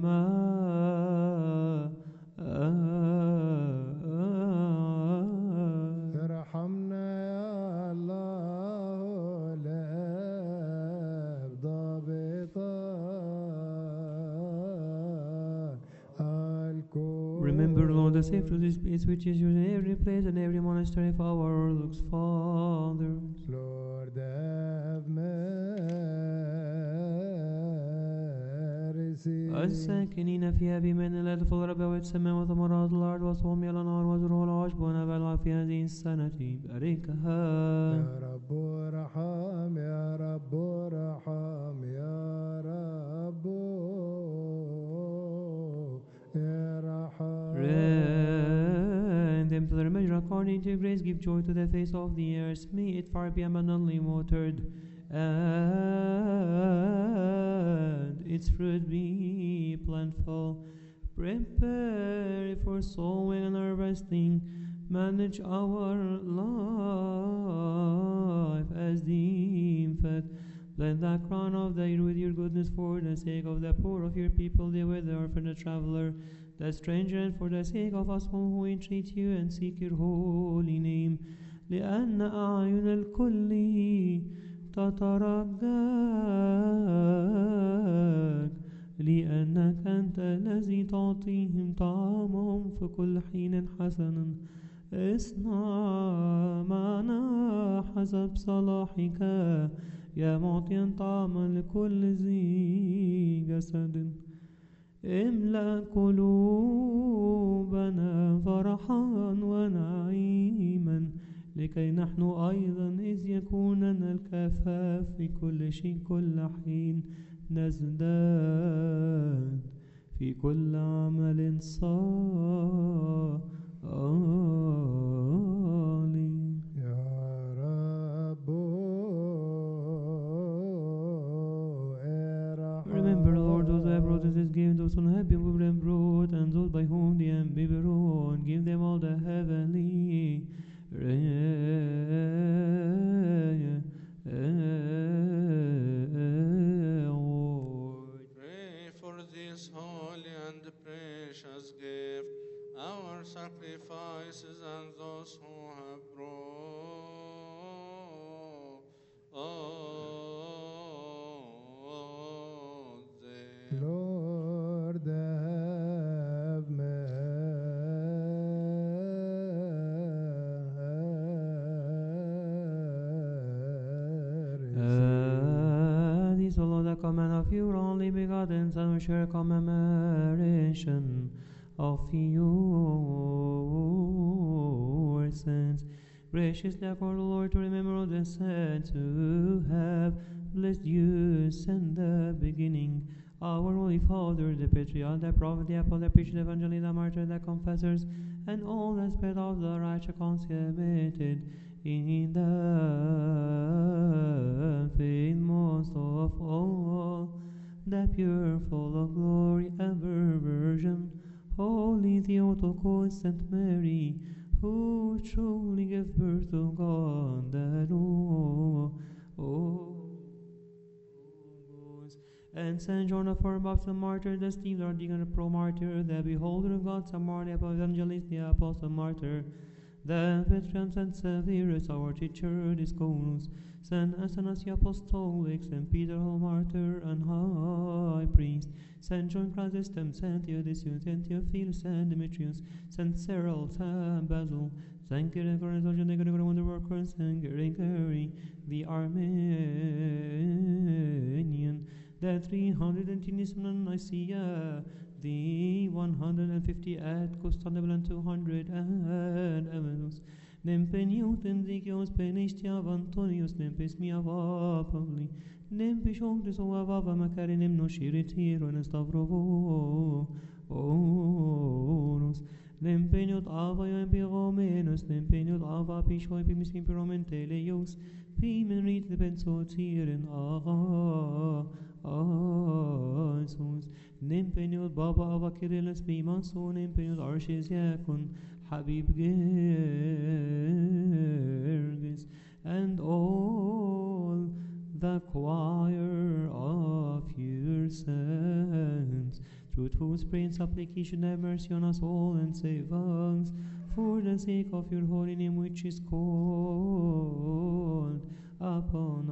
ارحمنا يا الله لا ضابطا الكل. Remember, Lord, the safe to this peace which is used in every place and every monastery of our Orthodox fathers. Lord have mercy. الساكنين فيها بمن لا تدخل ربوات السماء وثمرات الأرض وصوم إلى النار وزروع العشب ونبع في هذه السنة باركها. يا رب ارحم يا رب ارحم يا رب ارحم. Grant them to their measure according to grace. Give joy to the face of the earth. May it far be abundantly watered, and its fruit be plentiful. Prepare for sowing and harvesting. Manage our life as deemed fit Blend the crown of thy with your goodness for the sake of the poor of your people, the widow, orphan, the traveler, the stranger, and for the sake of us all who entreat you and seek your holy name. لأن أعين الكل تترجاك، لأنك أنت الذي تعطيهم طعامهم في كل حين حسنا. اصنع معنا حسب صلاحك يا معطيا طعاما لكل ذي جسد. املأ قلوبنا فرحا ونعيما، لكي نحن أيضا إذ يكون لنا الكفاف في كل شيء كل حين نزداد في كل عمل صالح. يا رب Remember, Lord, those who have brought us this gift, those unhappy who have brought, and those by whom they have been brought, give them all the heavenly reward. Pray for this holy and precious gift, our sacrifices, and those who have brought them. Lord, have mercy. These all the command of your only begotten Son, which share commemoration of your sins. Graciously accord, Lord, to remember all the saints who have blessed you since the beginning. Our Holy Father, the Patriarch, the Prophet, the Apostle, the Preacher, the Evangelist, the Martyr, the Confessors, and all the spirit of the righteous consummated in the faith most of all, the pure, full of glory, ever Virgin, Holy Theotokos, Saint Mary, who truly gave birth to God the Lord. And Saint John of Baptist, the martyr, the Steve, the deacon, the pro-martyr, the beholder of God, Samar, the evangelist, the apostle, martyr, the veteran, Saint Severus, our teacher, Disconus, Saint Athanasius, apostolic, Saint Peter, whole martyr and high priest, Saint John Chrysostom, Saint Theodosius, Saint Theophilus, Saint Demetrius, Saint Cyril, Saint Basil, Saint Gregory, Saint Gregory, wonder worker, Saint Gregory, the Armenian, the 327 in Nicaea, the 150 at Constantinople, and 200 at Ephesus. Nempeniut Enriqueos Penestiav Antonius Nempes Miava Pavli Nempishontes Oavava Macarinim no Shiritiro and Stavrovo Oros Nempeniut Ava Empiromenus Nempeniut Ava Pisho Epimiskim Piromenteleus Pimenrit the Pensotirin Aga Asus Nempeniut Baba Ava Kirillas Pimanso Nempeniut Arches Yakun Habib Gergis, and all the choir of your saints, through whose prayer and supplication have mercy on us all and save us, for the sake of your holy name which is called upon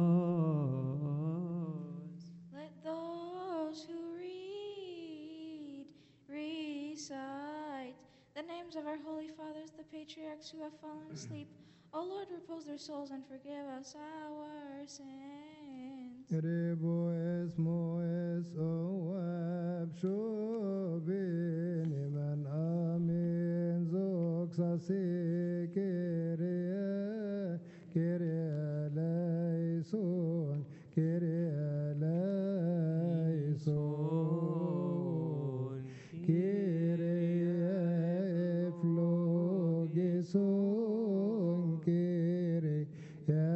us. Let those who read recite the names of our holy fathers, the patriarchs who have fallen asleep. O Lord, repose their souls and forgive us our sins. Rebo es moes oab shobin iman amin zoxase kere leison kere leison kere flogeson kere ya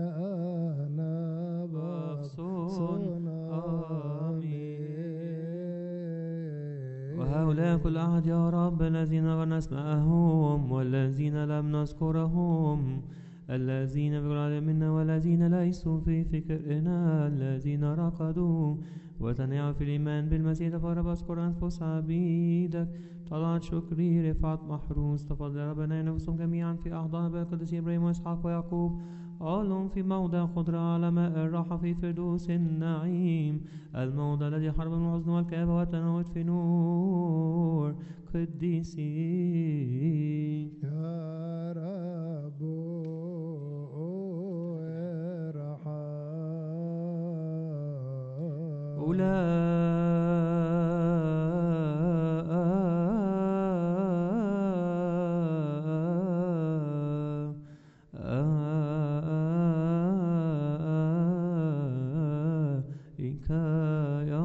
anabakson وهؤلاء كل أحد يا رب الذين نسمعهم والذين لم نذكرهم الذين في العالم منا والذين ليسوا في فكرنا الذين رقدوا وتنعوا في الإيمان بالمسيح فارب أذكر أنفس عبيدك طلعت شكري رفعت محروس تفضل ربنا نفسهم جميعا في أحضان بالقدس إبراهيم وإسحاق ويعقوب علهم في موضع خضرة على ماء الراحة في فردوس النعيم الموضع الذي حرب الحزن والكآبة والتناوت في نور قديسين يا رب أولئك يا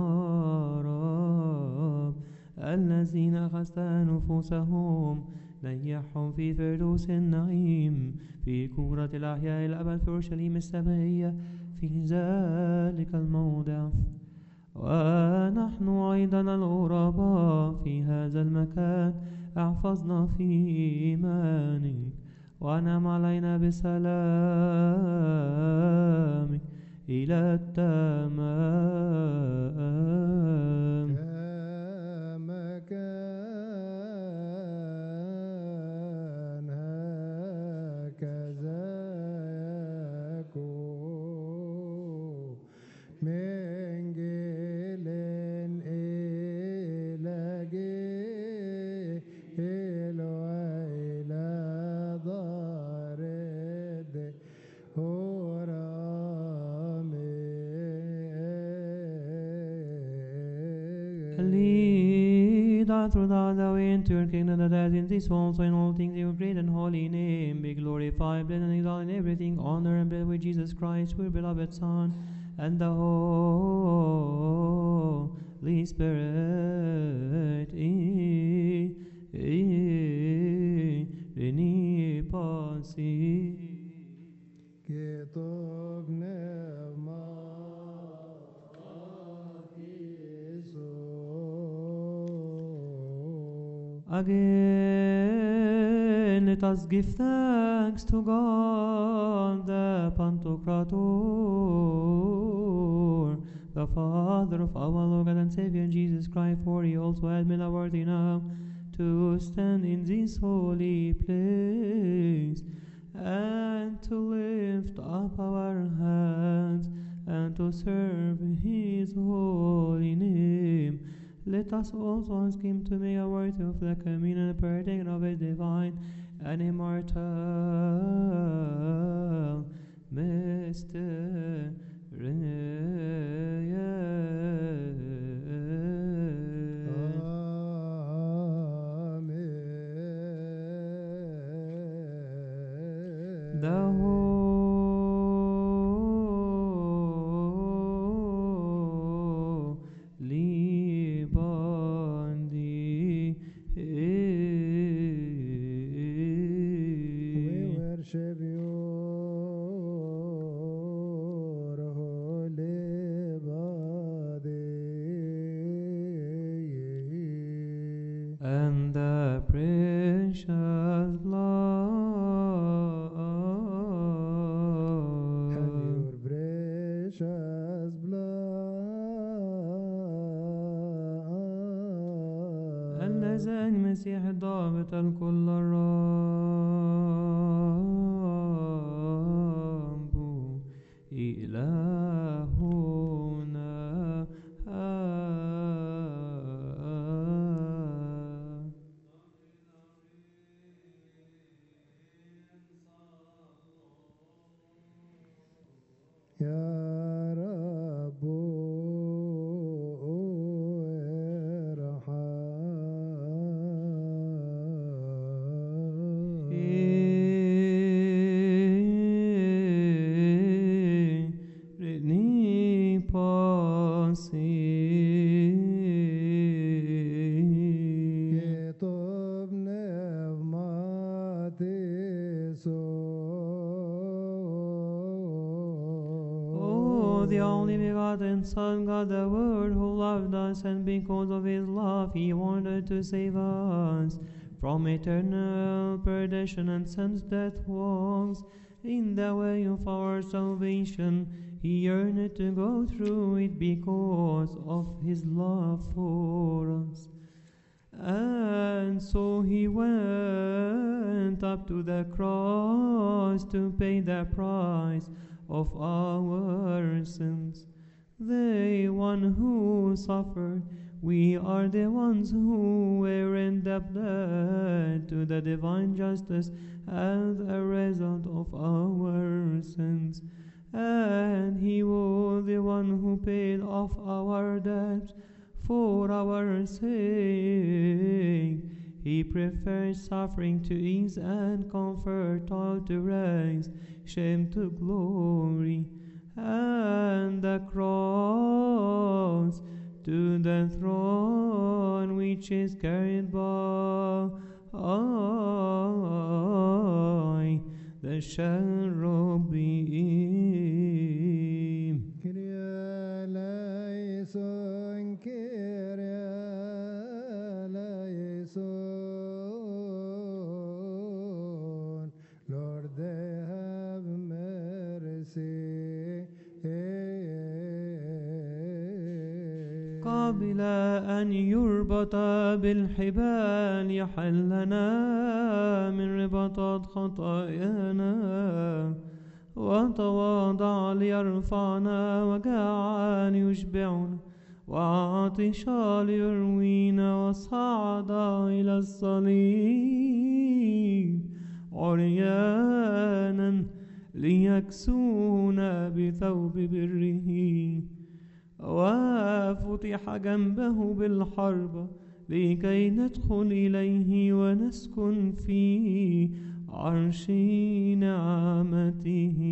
رب الذين أخذت نفوسهم نيحهم في فردوس النعيم في كورة الأحياء الأبد في أورشليم السمائية في ذلك الموضع ونحن أيضا الغرباء في هذا المكان احفظنا في إيمانك وأنعم علينا بسلامك إلى التمام كما كان هكذا يكون من جيل إلى جيل وإلى دار الدهور Lead us through the way into your kingdom, that as in this also in all things your great and holy name be glorified, blessed and exalted in everything, honor and blessed with Jesus Christ, your beloved Son, and the Holy Spirit. Veni passi. كتاب Again, let us give thanks to God, the Pantocrator, the Father of our Lord and Savior Jesus Christ, for He also has made us worthy enough to stand in this holy place and to lift up our hands and to serve His holy name. Let us also ask Him to make us worthy of the communion and partaking of His divine and immortal mystery. The Holy Body. We worship your holy body And the precious blood and your precious blood الذي المسيح الضابط الكل الرب إلهنا يا رب ارحم Reni passi كتب Oh, the only begotten Son, God the Word, who loved us, and because of His love He wanted to save us from eternal perdition and sin's death was in the way of our salvation. He yearned to go through it because of his love for us. And so he went up to the cross to pay the price of our sins. The one who suffered, we are the ones who were indebted to the divine justice as a result of our sins. And he was the one who paid off our debts for our sake. He preferred suffering to ease and comfort, all to raise shame to glory, and the cross to the throne which is carried by the cherubim. Kyrie eleison, Kyrie eleison. Lord, have mercy. قبل أن يربط بالحبال يحلنا من رباطات خطايانا، وتواضع ليرفعنا، وجاع ليشبعنا، وعطش ليروينا، وصعد إلى الصليب عريانا ليكسونا بثوب بره، وفتح جنبه بالحرب لكي ندخل إليه ونسكن في عرش نعمته،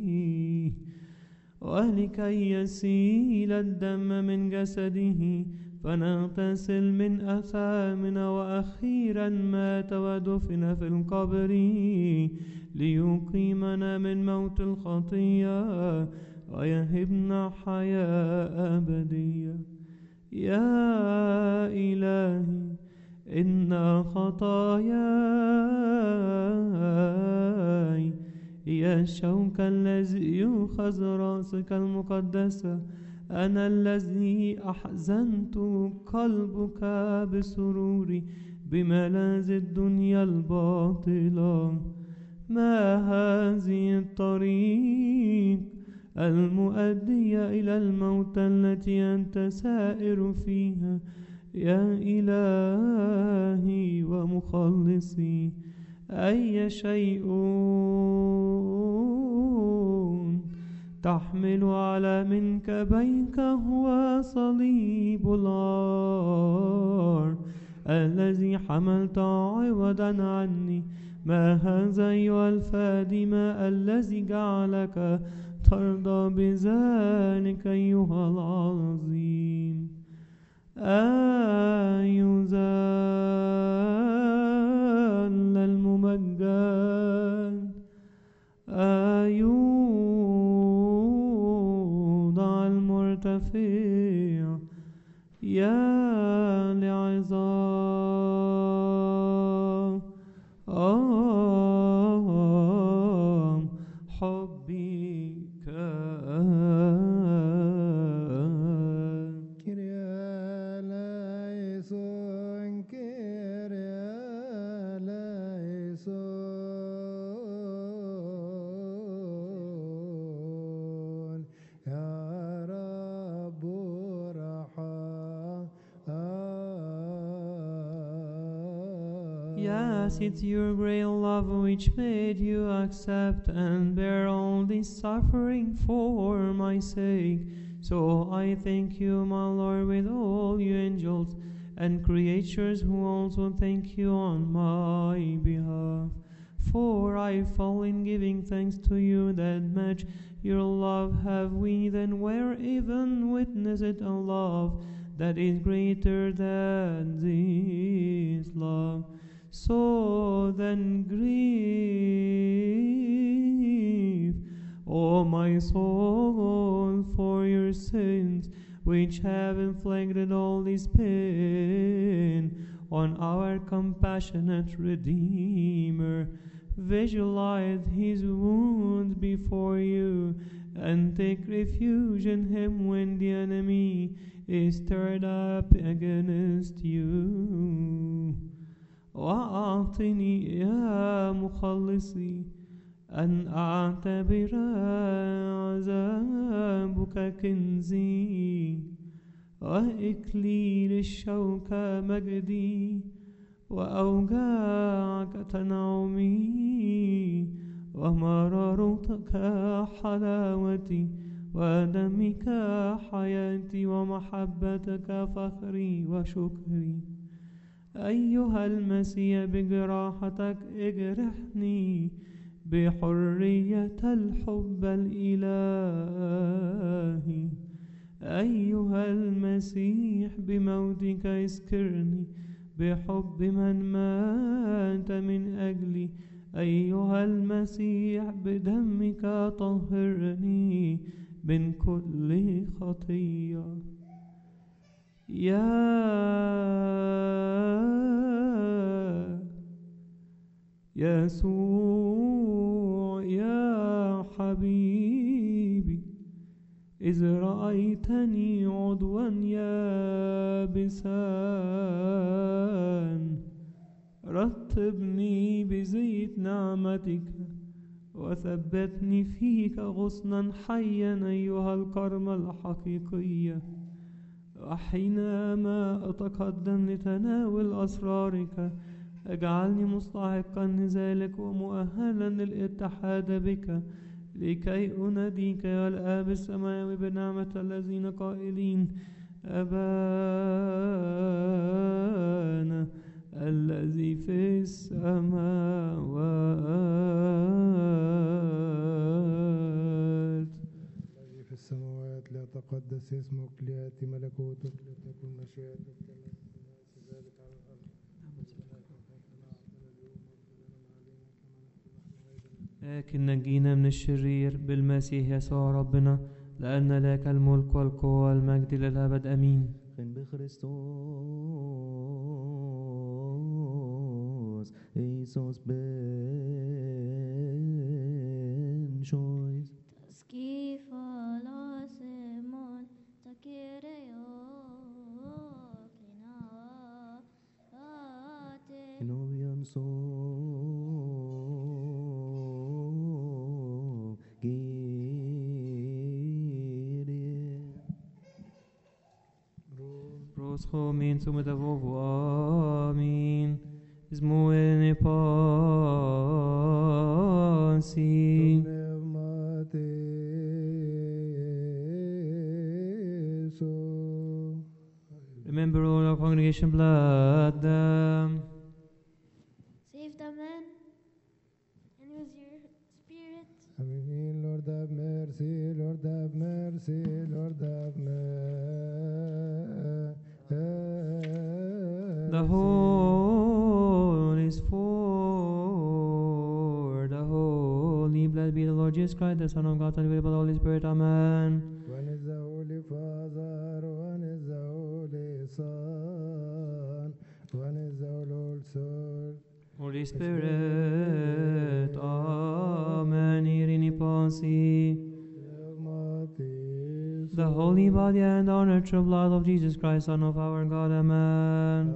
ولكي يسيل الدم من جسده فنغتسل من أثامنا، وأخيرا مات ودفن في القبر ليقيمنا من موت الخطية ويهبنا حياة أبدية. يا إلهي إن خطاياي هي الشوك الذي يؤخذ رأسك المقدسة، أنا الذي أحزنت قلبك بسروري بملاذ الدنيا الباطلة. ما هذه الطريق المؤدية إلى الموت التي أنت سائر فيها يا إلهي ومخلصي؟ أي شيء تحمل على منكبيك هو صليب العار الذي حملت عوضا عني. ما هذا أيها الفادي الذي جعلك ترضى بذلك أيها العظيم؟ أيذل الممجد، أيوضع المرتفع، يا لعظام حبك. Kyrie eleison, Kyrie eleison. Ya Rabbu Raham. Yes, it's your great love which made you accept and bear all this suffering for my sake. So I thank you, my Lord, with all you angels and creatures who also thank you on my behalf. For I fall in giving thanks to you that much your love have we, then were even witnessed a love that is greater than this love. So then grieve, O my soul, for your sins, which have inflicted all this pain on our compassionate Redeemer. Visualize his wounds thrones before you, and take refuge in him when the enemy is stirred up against you. وأعطني يا مخلصي أن أعتبر عذابك كنزي، وإكليل الشوكة مجدي، وأوجاعك تنعمي، ومرارتك حلاوتي، ودمك حياتي، ومحبتك فخري وشكري. أيها المسيح بجراحتك اجرحني، بحرية الحب الإلهي. أيها المسيح بموتك اسكرني، بحب من مات من أجلي. أيها المسيح بدمك طهرني من كل خطية. يا يسوع يا حبيبي، إذ رأيتني عضوا يابسا رطبني بزيت نعمتك، وثبتني فيك غصنا حيا أيها الكرمة الحقيقية. وحينما أتقدم لتناول أسرارك اجعلني مستحقا لذلك ومؤهلا للاتحاد بك، لكي أناديك يا الآب السماوي بنعمة الذين قائلين: أبانا الذي في السماوات. الذي في السماوات ليتقدس اسمك، ليأتي ملكوتك، لتكن مشيئتك كما في السماء كذلك على الأرض. لكن نجينا من الشرير بالمسيح يسوع ربنا، لأن لك الملك والقوة والمجد للأبد آمين. بخريستوس إيسوس بن شويس Skifala semon takireo klina ate Novian so Proschomin zum Davovo, Amin. Zmuene pasi. Remember all our congregation blood. save the man and use your spirit. Amen. Lord have mercy, Lord have mercy, Lord have mercy. The whole is for the holy. Blessed be the Lord Jesus Christ, the Son of God, and by the Holy Spirit. Amen. One is the Holy Father, one is the Holy Son, one is the Holy Soul. Holy Spirit, Amen. Irini pasi. The holy body and honor true blood of Jesus Christ, Son of our God. Amen.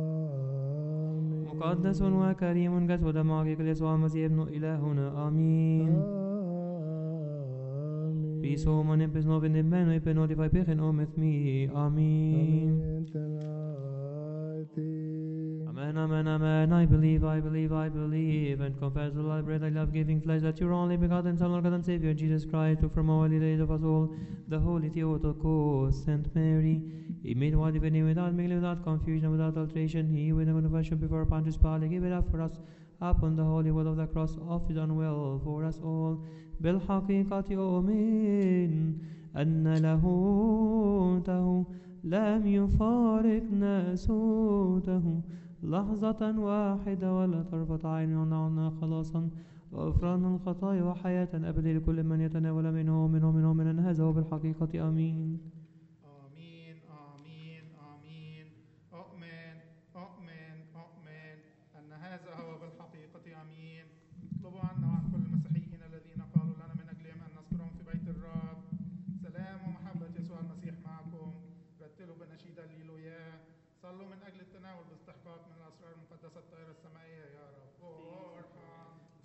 مقدس وكريم جسد معك يسوع المسيح ابن إلهنا. آمين. Peace, home, and peace, no, in men, I notify Pechen, O with me. Amen. Amen, amen, amen. I believe, and confess with all bread, I love giving flesh, that your only begotten Son, Lord God and Savior, Jesus Christ, took from our days of us all, the Holy Theotokos, Saint Mary, he made one divinity without mingling, without confusion, without alteration. He, with the confession before Pontius Pilate, gave it up for us upon the holy word of the cross, of his own will for us all. بالحقيقة أؤمن أن لاهوته لم يفارق ناسوته لحظة واحدة ولا طرفة عين، يمنعنا خلاصا وغفرانا الخطايا وحياة أبدية لكل من يتناول منه من هذا هو بالحقيقة. آمين. آمين آمين آمين. أؤمن أؤمن أؤمن أن هذا هو بالحقيقة. آمين. اطلبوا عنا وعن كل المسيحيين الذين قالوا لنا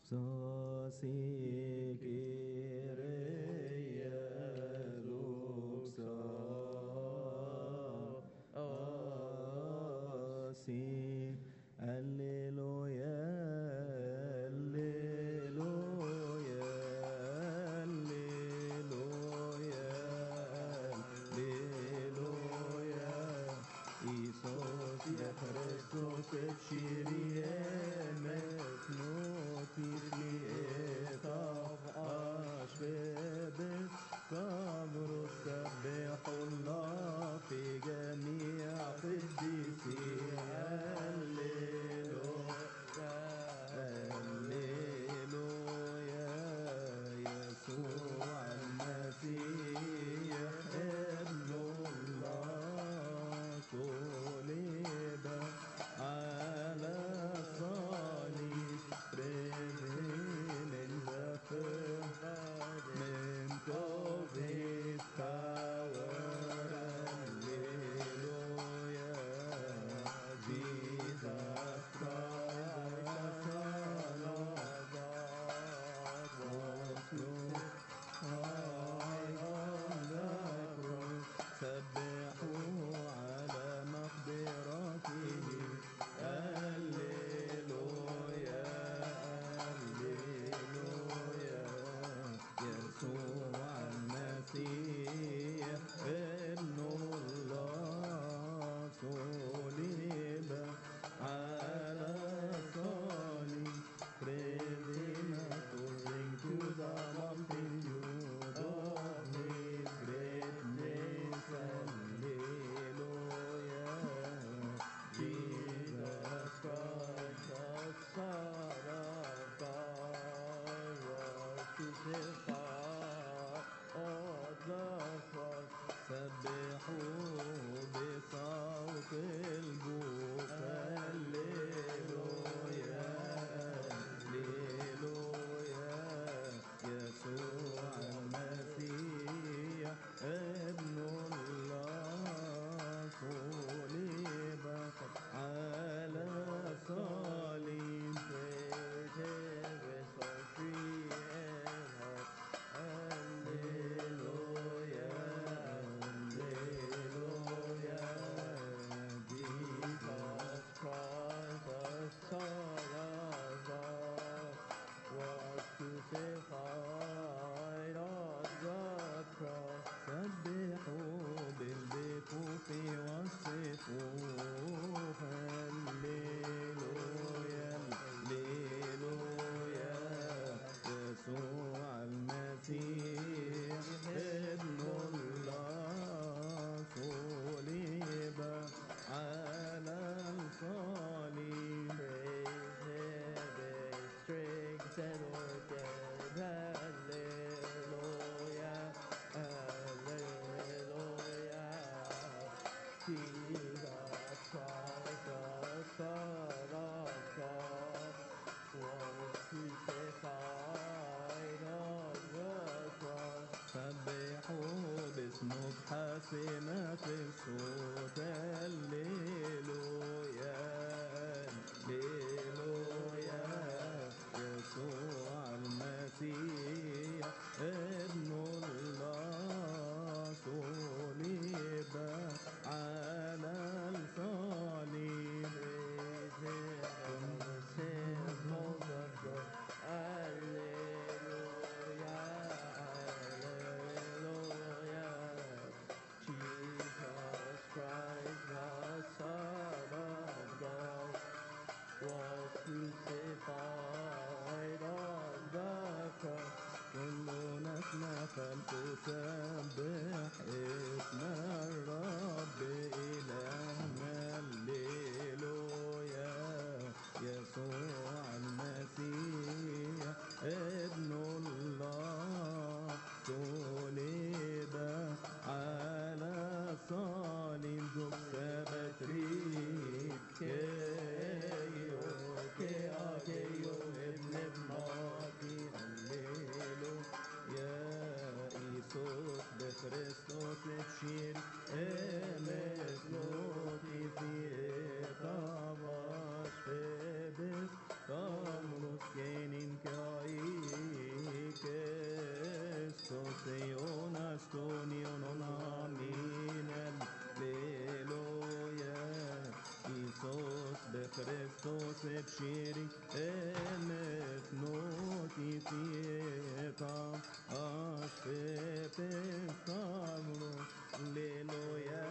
Was Soteon astonion amin Alleluia Isos bechristos ebshiri emet notifieta ashpete stavro Alleluia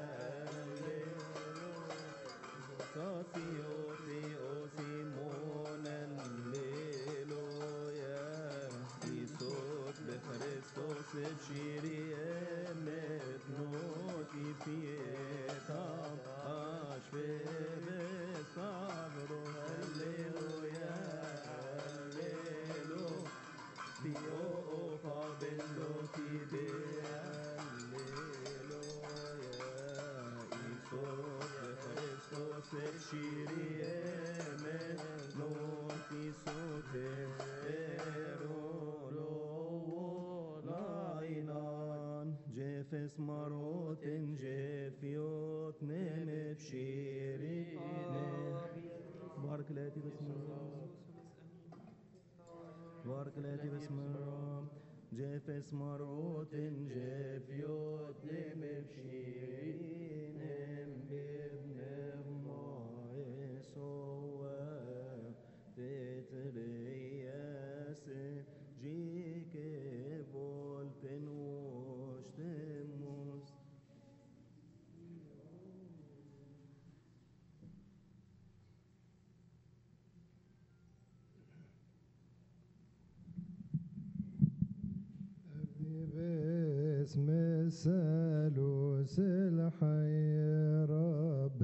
Sasio Theo Simon Alleluia Isos bechristos ebshiri emet notifieta ashpete stavro Alleluia Alleluia Dio fabello tibe Alleluia Isos Christos et Shirieme noti sote eroro lainan Jefes maroten jefiot nemep shirine بارك الآتي باسم الرب بارك الآتي باسم الرب جافس مروت جافيوت نمبشيرين بابن مايسوا تترياس جيك فولتن وشتموس باسم الثالوث الحي رب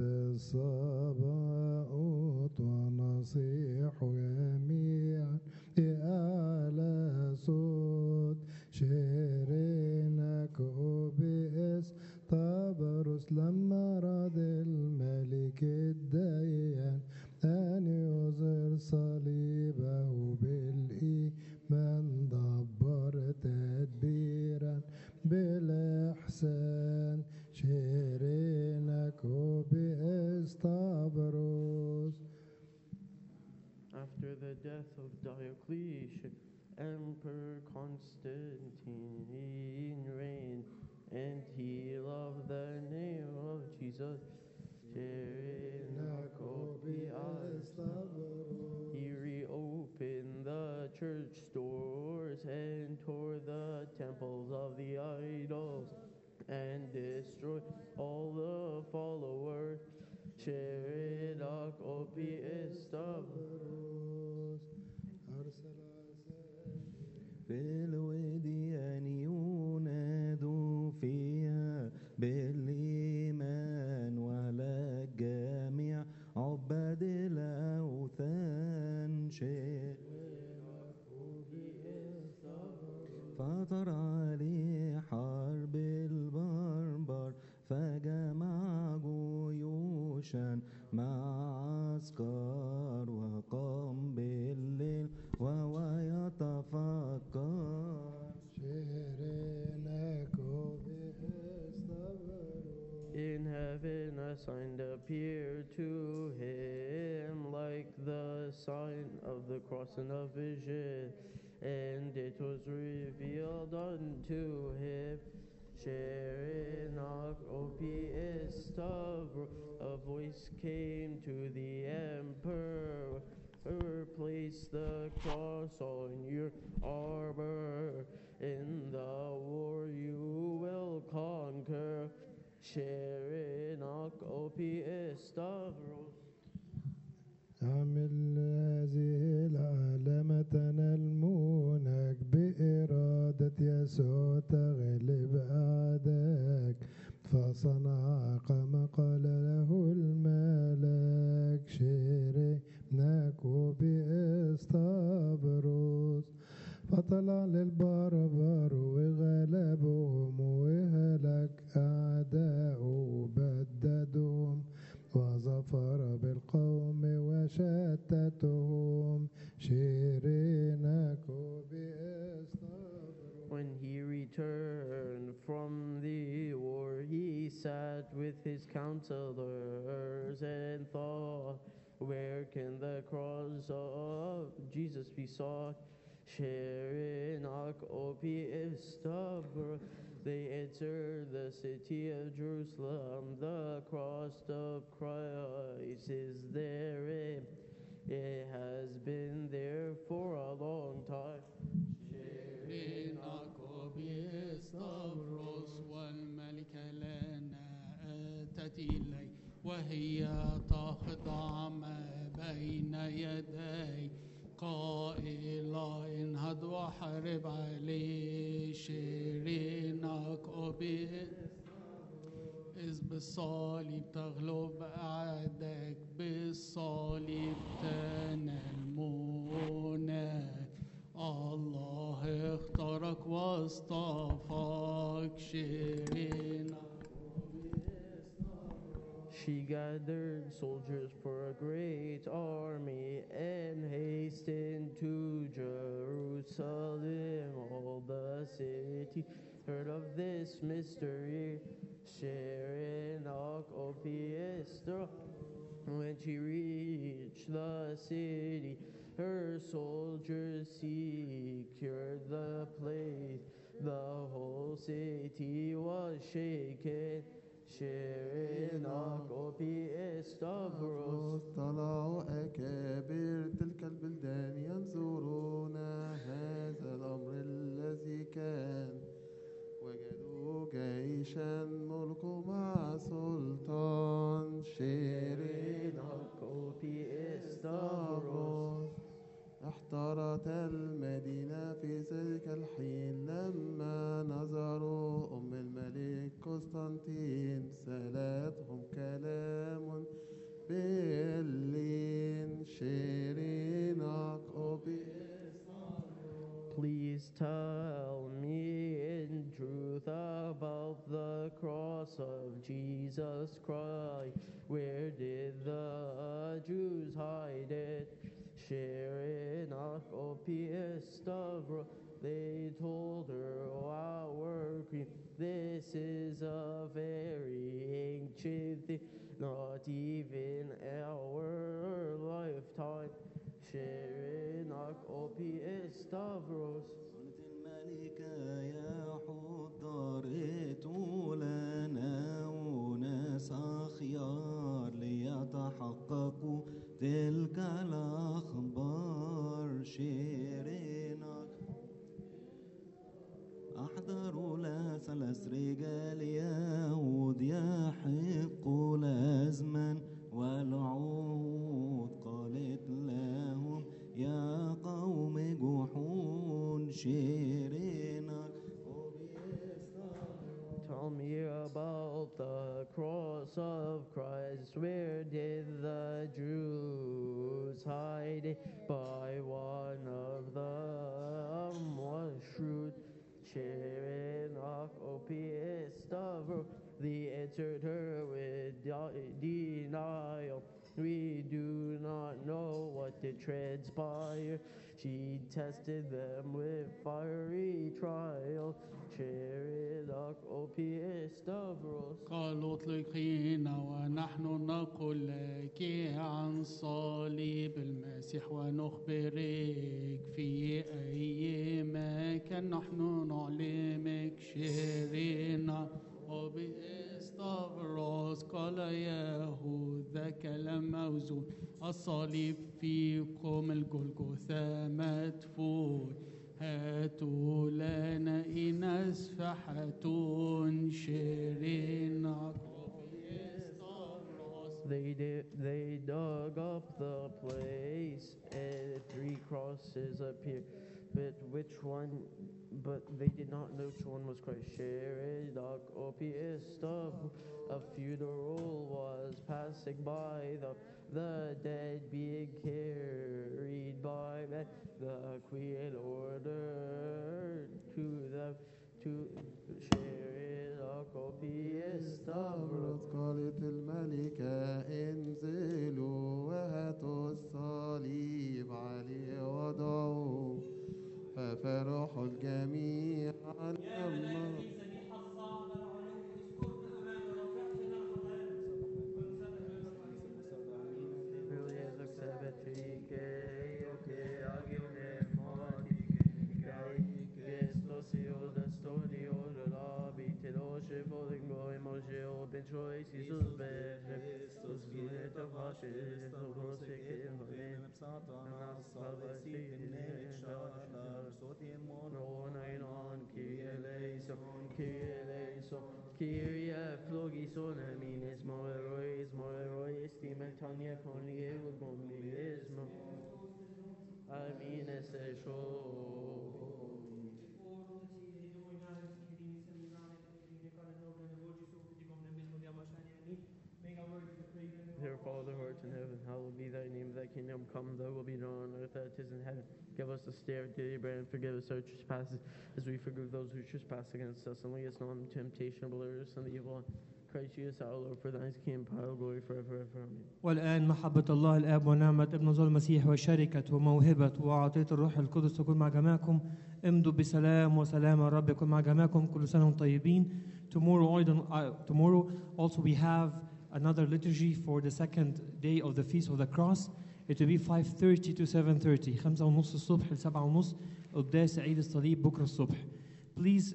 الصباؤوت ونصيح جميعا بأعلى صوت شيرينك وبئس طبرس لما راد الملك الديان أن يظهر صليبه بالإيمان دبر تدبيرا بالإحسان شيرينك وبئس طبرس. After the death of Diocletian, Emperor Constantine reigned, and he loved the name of Jesus. He reopened the church doors and tore the temples of the idols and destroyed all the followers. Sheridak opi estabros. في الوديان ينادوا فيها بالإيمان وعلى الجميع عباد الأوثان فطر عليه حرب البربر فجمع جيوشا مع عسكر وقام بالليل وهو يتفكر In heaven a sign appeared to him like the sign of the cross in a vision, and it was revealed unto him. Sherenach opi estavro, a voice came to the emperor, place the cross on your armor. In the war you will conquer. Sherenach opi estavros. اعمل هذه العلامة نلمونك بإرادة يسوع تغلب أعداك فصنع كما قال له الملاك شيرينك وبإستبروس فطلع للبربر وغلبهم وهلك أعداءه وبددهم وظفر بالقوم وشتتهم شيرينك وبإستبروس. When he returned from the war, he sat with his counselors and thought, where can the cross of Jesus be sought? Sherenach Opi Stavros. They enter the city of Jerusalem. The cross of Christ is therein. It has been there for a long time. شرينك وبيستبرص والملكة لنا أتت إلي وهي تخضع ما بين يدي قائلة انهض وحارب عليه شرينك إذ بالصليب تغلب أعداك بالصليب تنال مناك الله اختارك واصطفاك شرينك. She gathered soldiers for a great army and hastened to Jerusalem. All the city heard of this mystery. Sherenach Opiestra. When she reached the city, her soldiers secured the place. The whole city was shaken. Sherenach Opiestabros. طلعوا أكابر تلك البلدان ينظرون هذا الأمر الذي كان وجدوا جيشا ملكه مع سلطان Sherenach Opiestabros. احترت المدينة في ذلك الحين لما نظروا أم الملك قسطنطين سألتهم كلام باللين شيرينك Please tell me in truth about the cross of Jesus Christ. Where did the Jews hide it? Sherenach Opiestabro. They told her, our queen, this is a very ancient thing, not even our lifetime. Sherenach Opiestabros. الملكة يا حضار ائتوا لنا وناس أخيار ليتحققوا تلك الأخبار شيرينك أحضروا لها 3 رجال يهود يحقوا الأزمن والعهود قالت لهم يا قوم جحون شيرينك. Tell me about the cross of Christ. Where did the Jews hide it? By one of them was shrewd. Sherenach Opiestabro. They answered her with denial. We do not know what to transpire. She tested them with fiery trial. Sherenach Opiestabros. قالوا اطلقينا ونحن نقول لك عن صليب المسيح ونخبرك في أي مكان نحن نعلمك شيرينا وباستبرص قال يهوذا كلام موزون الصليب فيكم الجلجثة مدفون هاتوا لنا إناس فحتون شيرينك. They dug up the place and 3 crosses appeared, but they did not know which one was Christ. Sherenach Opiestabro. A funeral was passing by, the dead being carried by men. The queen ordered to them to Sherenach Opiestabro. قالت الملكة انزلوا وهاتوا الصليب عليه وضعوه ففرح الجميع لما rejoice, Jesus beheves, tus vinet of hashes, no rosik in vain, anas salvasi in shalar, no nine on, Kyrie eleison, Kyrie eleison, Kyrie flogison, aminis moerois, timetania conie, ugomilismo, amines esho. Dear Father, who art in heaven, hallowed be thy name, thy kingdom come, thy will be done on earth as it is in heaven. Give us this day our daily bread, and forgive us our trespasses, as we forgive those who trespass against us. And lead us not into temptation, but deliver us from the evil one. Christ Jesus our Lord, for thine is the kingdom, power, and glory forever, ever. Amen. والآن محبة الله الآب ونعمة ابن ذو المسيح وشركة وموهبة وعطية الروح القدس تكون مع جميعكم. امضوا بسلام وسلام الرب يكون مع جميعكم. كل سنة وانتم طيبين. Tomorrow also we have another liturgy for the second day of the Feast of the Cross. It will be 5:30 to 7:30. 5:30 الصبح ل 7:30 قداس عيد الصليب بكرة الصبح. Please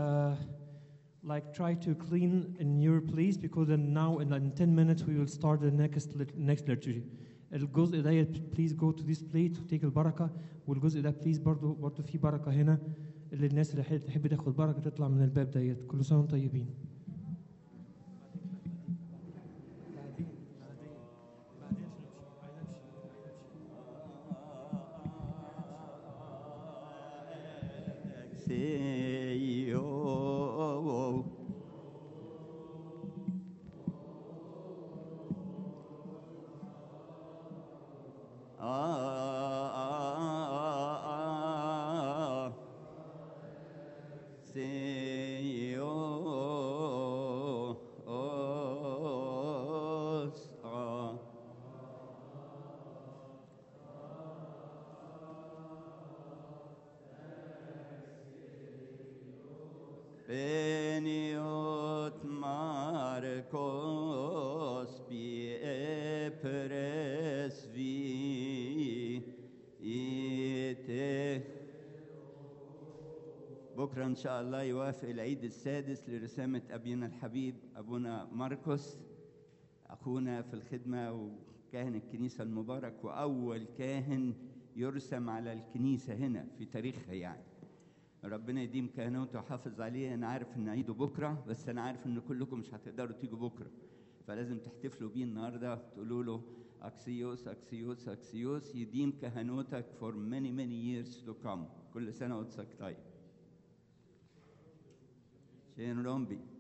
try to clean in your place, because then now in 10 minutes we will start the next liturgy. الجزء ده please go to this plate to take البركة، والجزء ده please برضو في بركة هنا اللي الناس اللي تحب تاخد بركة تطلع من الباب ديت. كل سنة وانتم طيبين. Beniot Marcos Pie Presvi Ite. بكرة إن شاء الله يوافق العيد السادس لرسامة أبينا الحبيب أبونا ماركوس، أخونا في الخدمة وكاهن الكنيسة المبارك، وأول كاهن يرسم على الكنيسة هنا في تاريخها يعني. ربنا يديم كهنوته ويحافظ عليه. أنا عارف إن عيده بكرة، بس أنا عارف إن كلكم مش هتقدروا تيجوا بكرة، فلازم تحتفلوا بيه النهارده، تقولوا له أكسيوس أكسيوس أكسيوس، يديم كهنوتك for many years to come. كل سنة وأنت طيب. شين رومبي.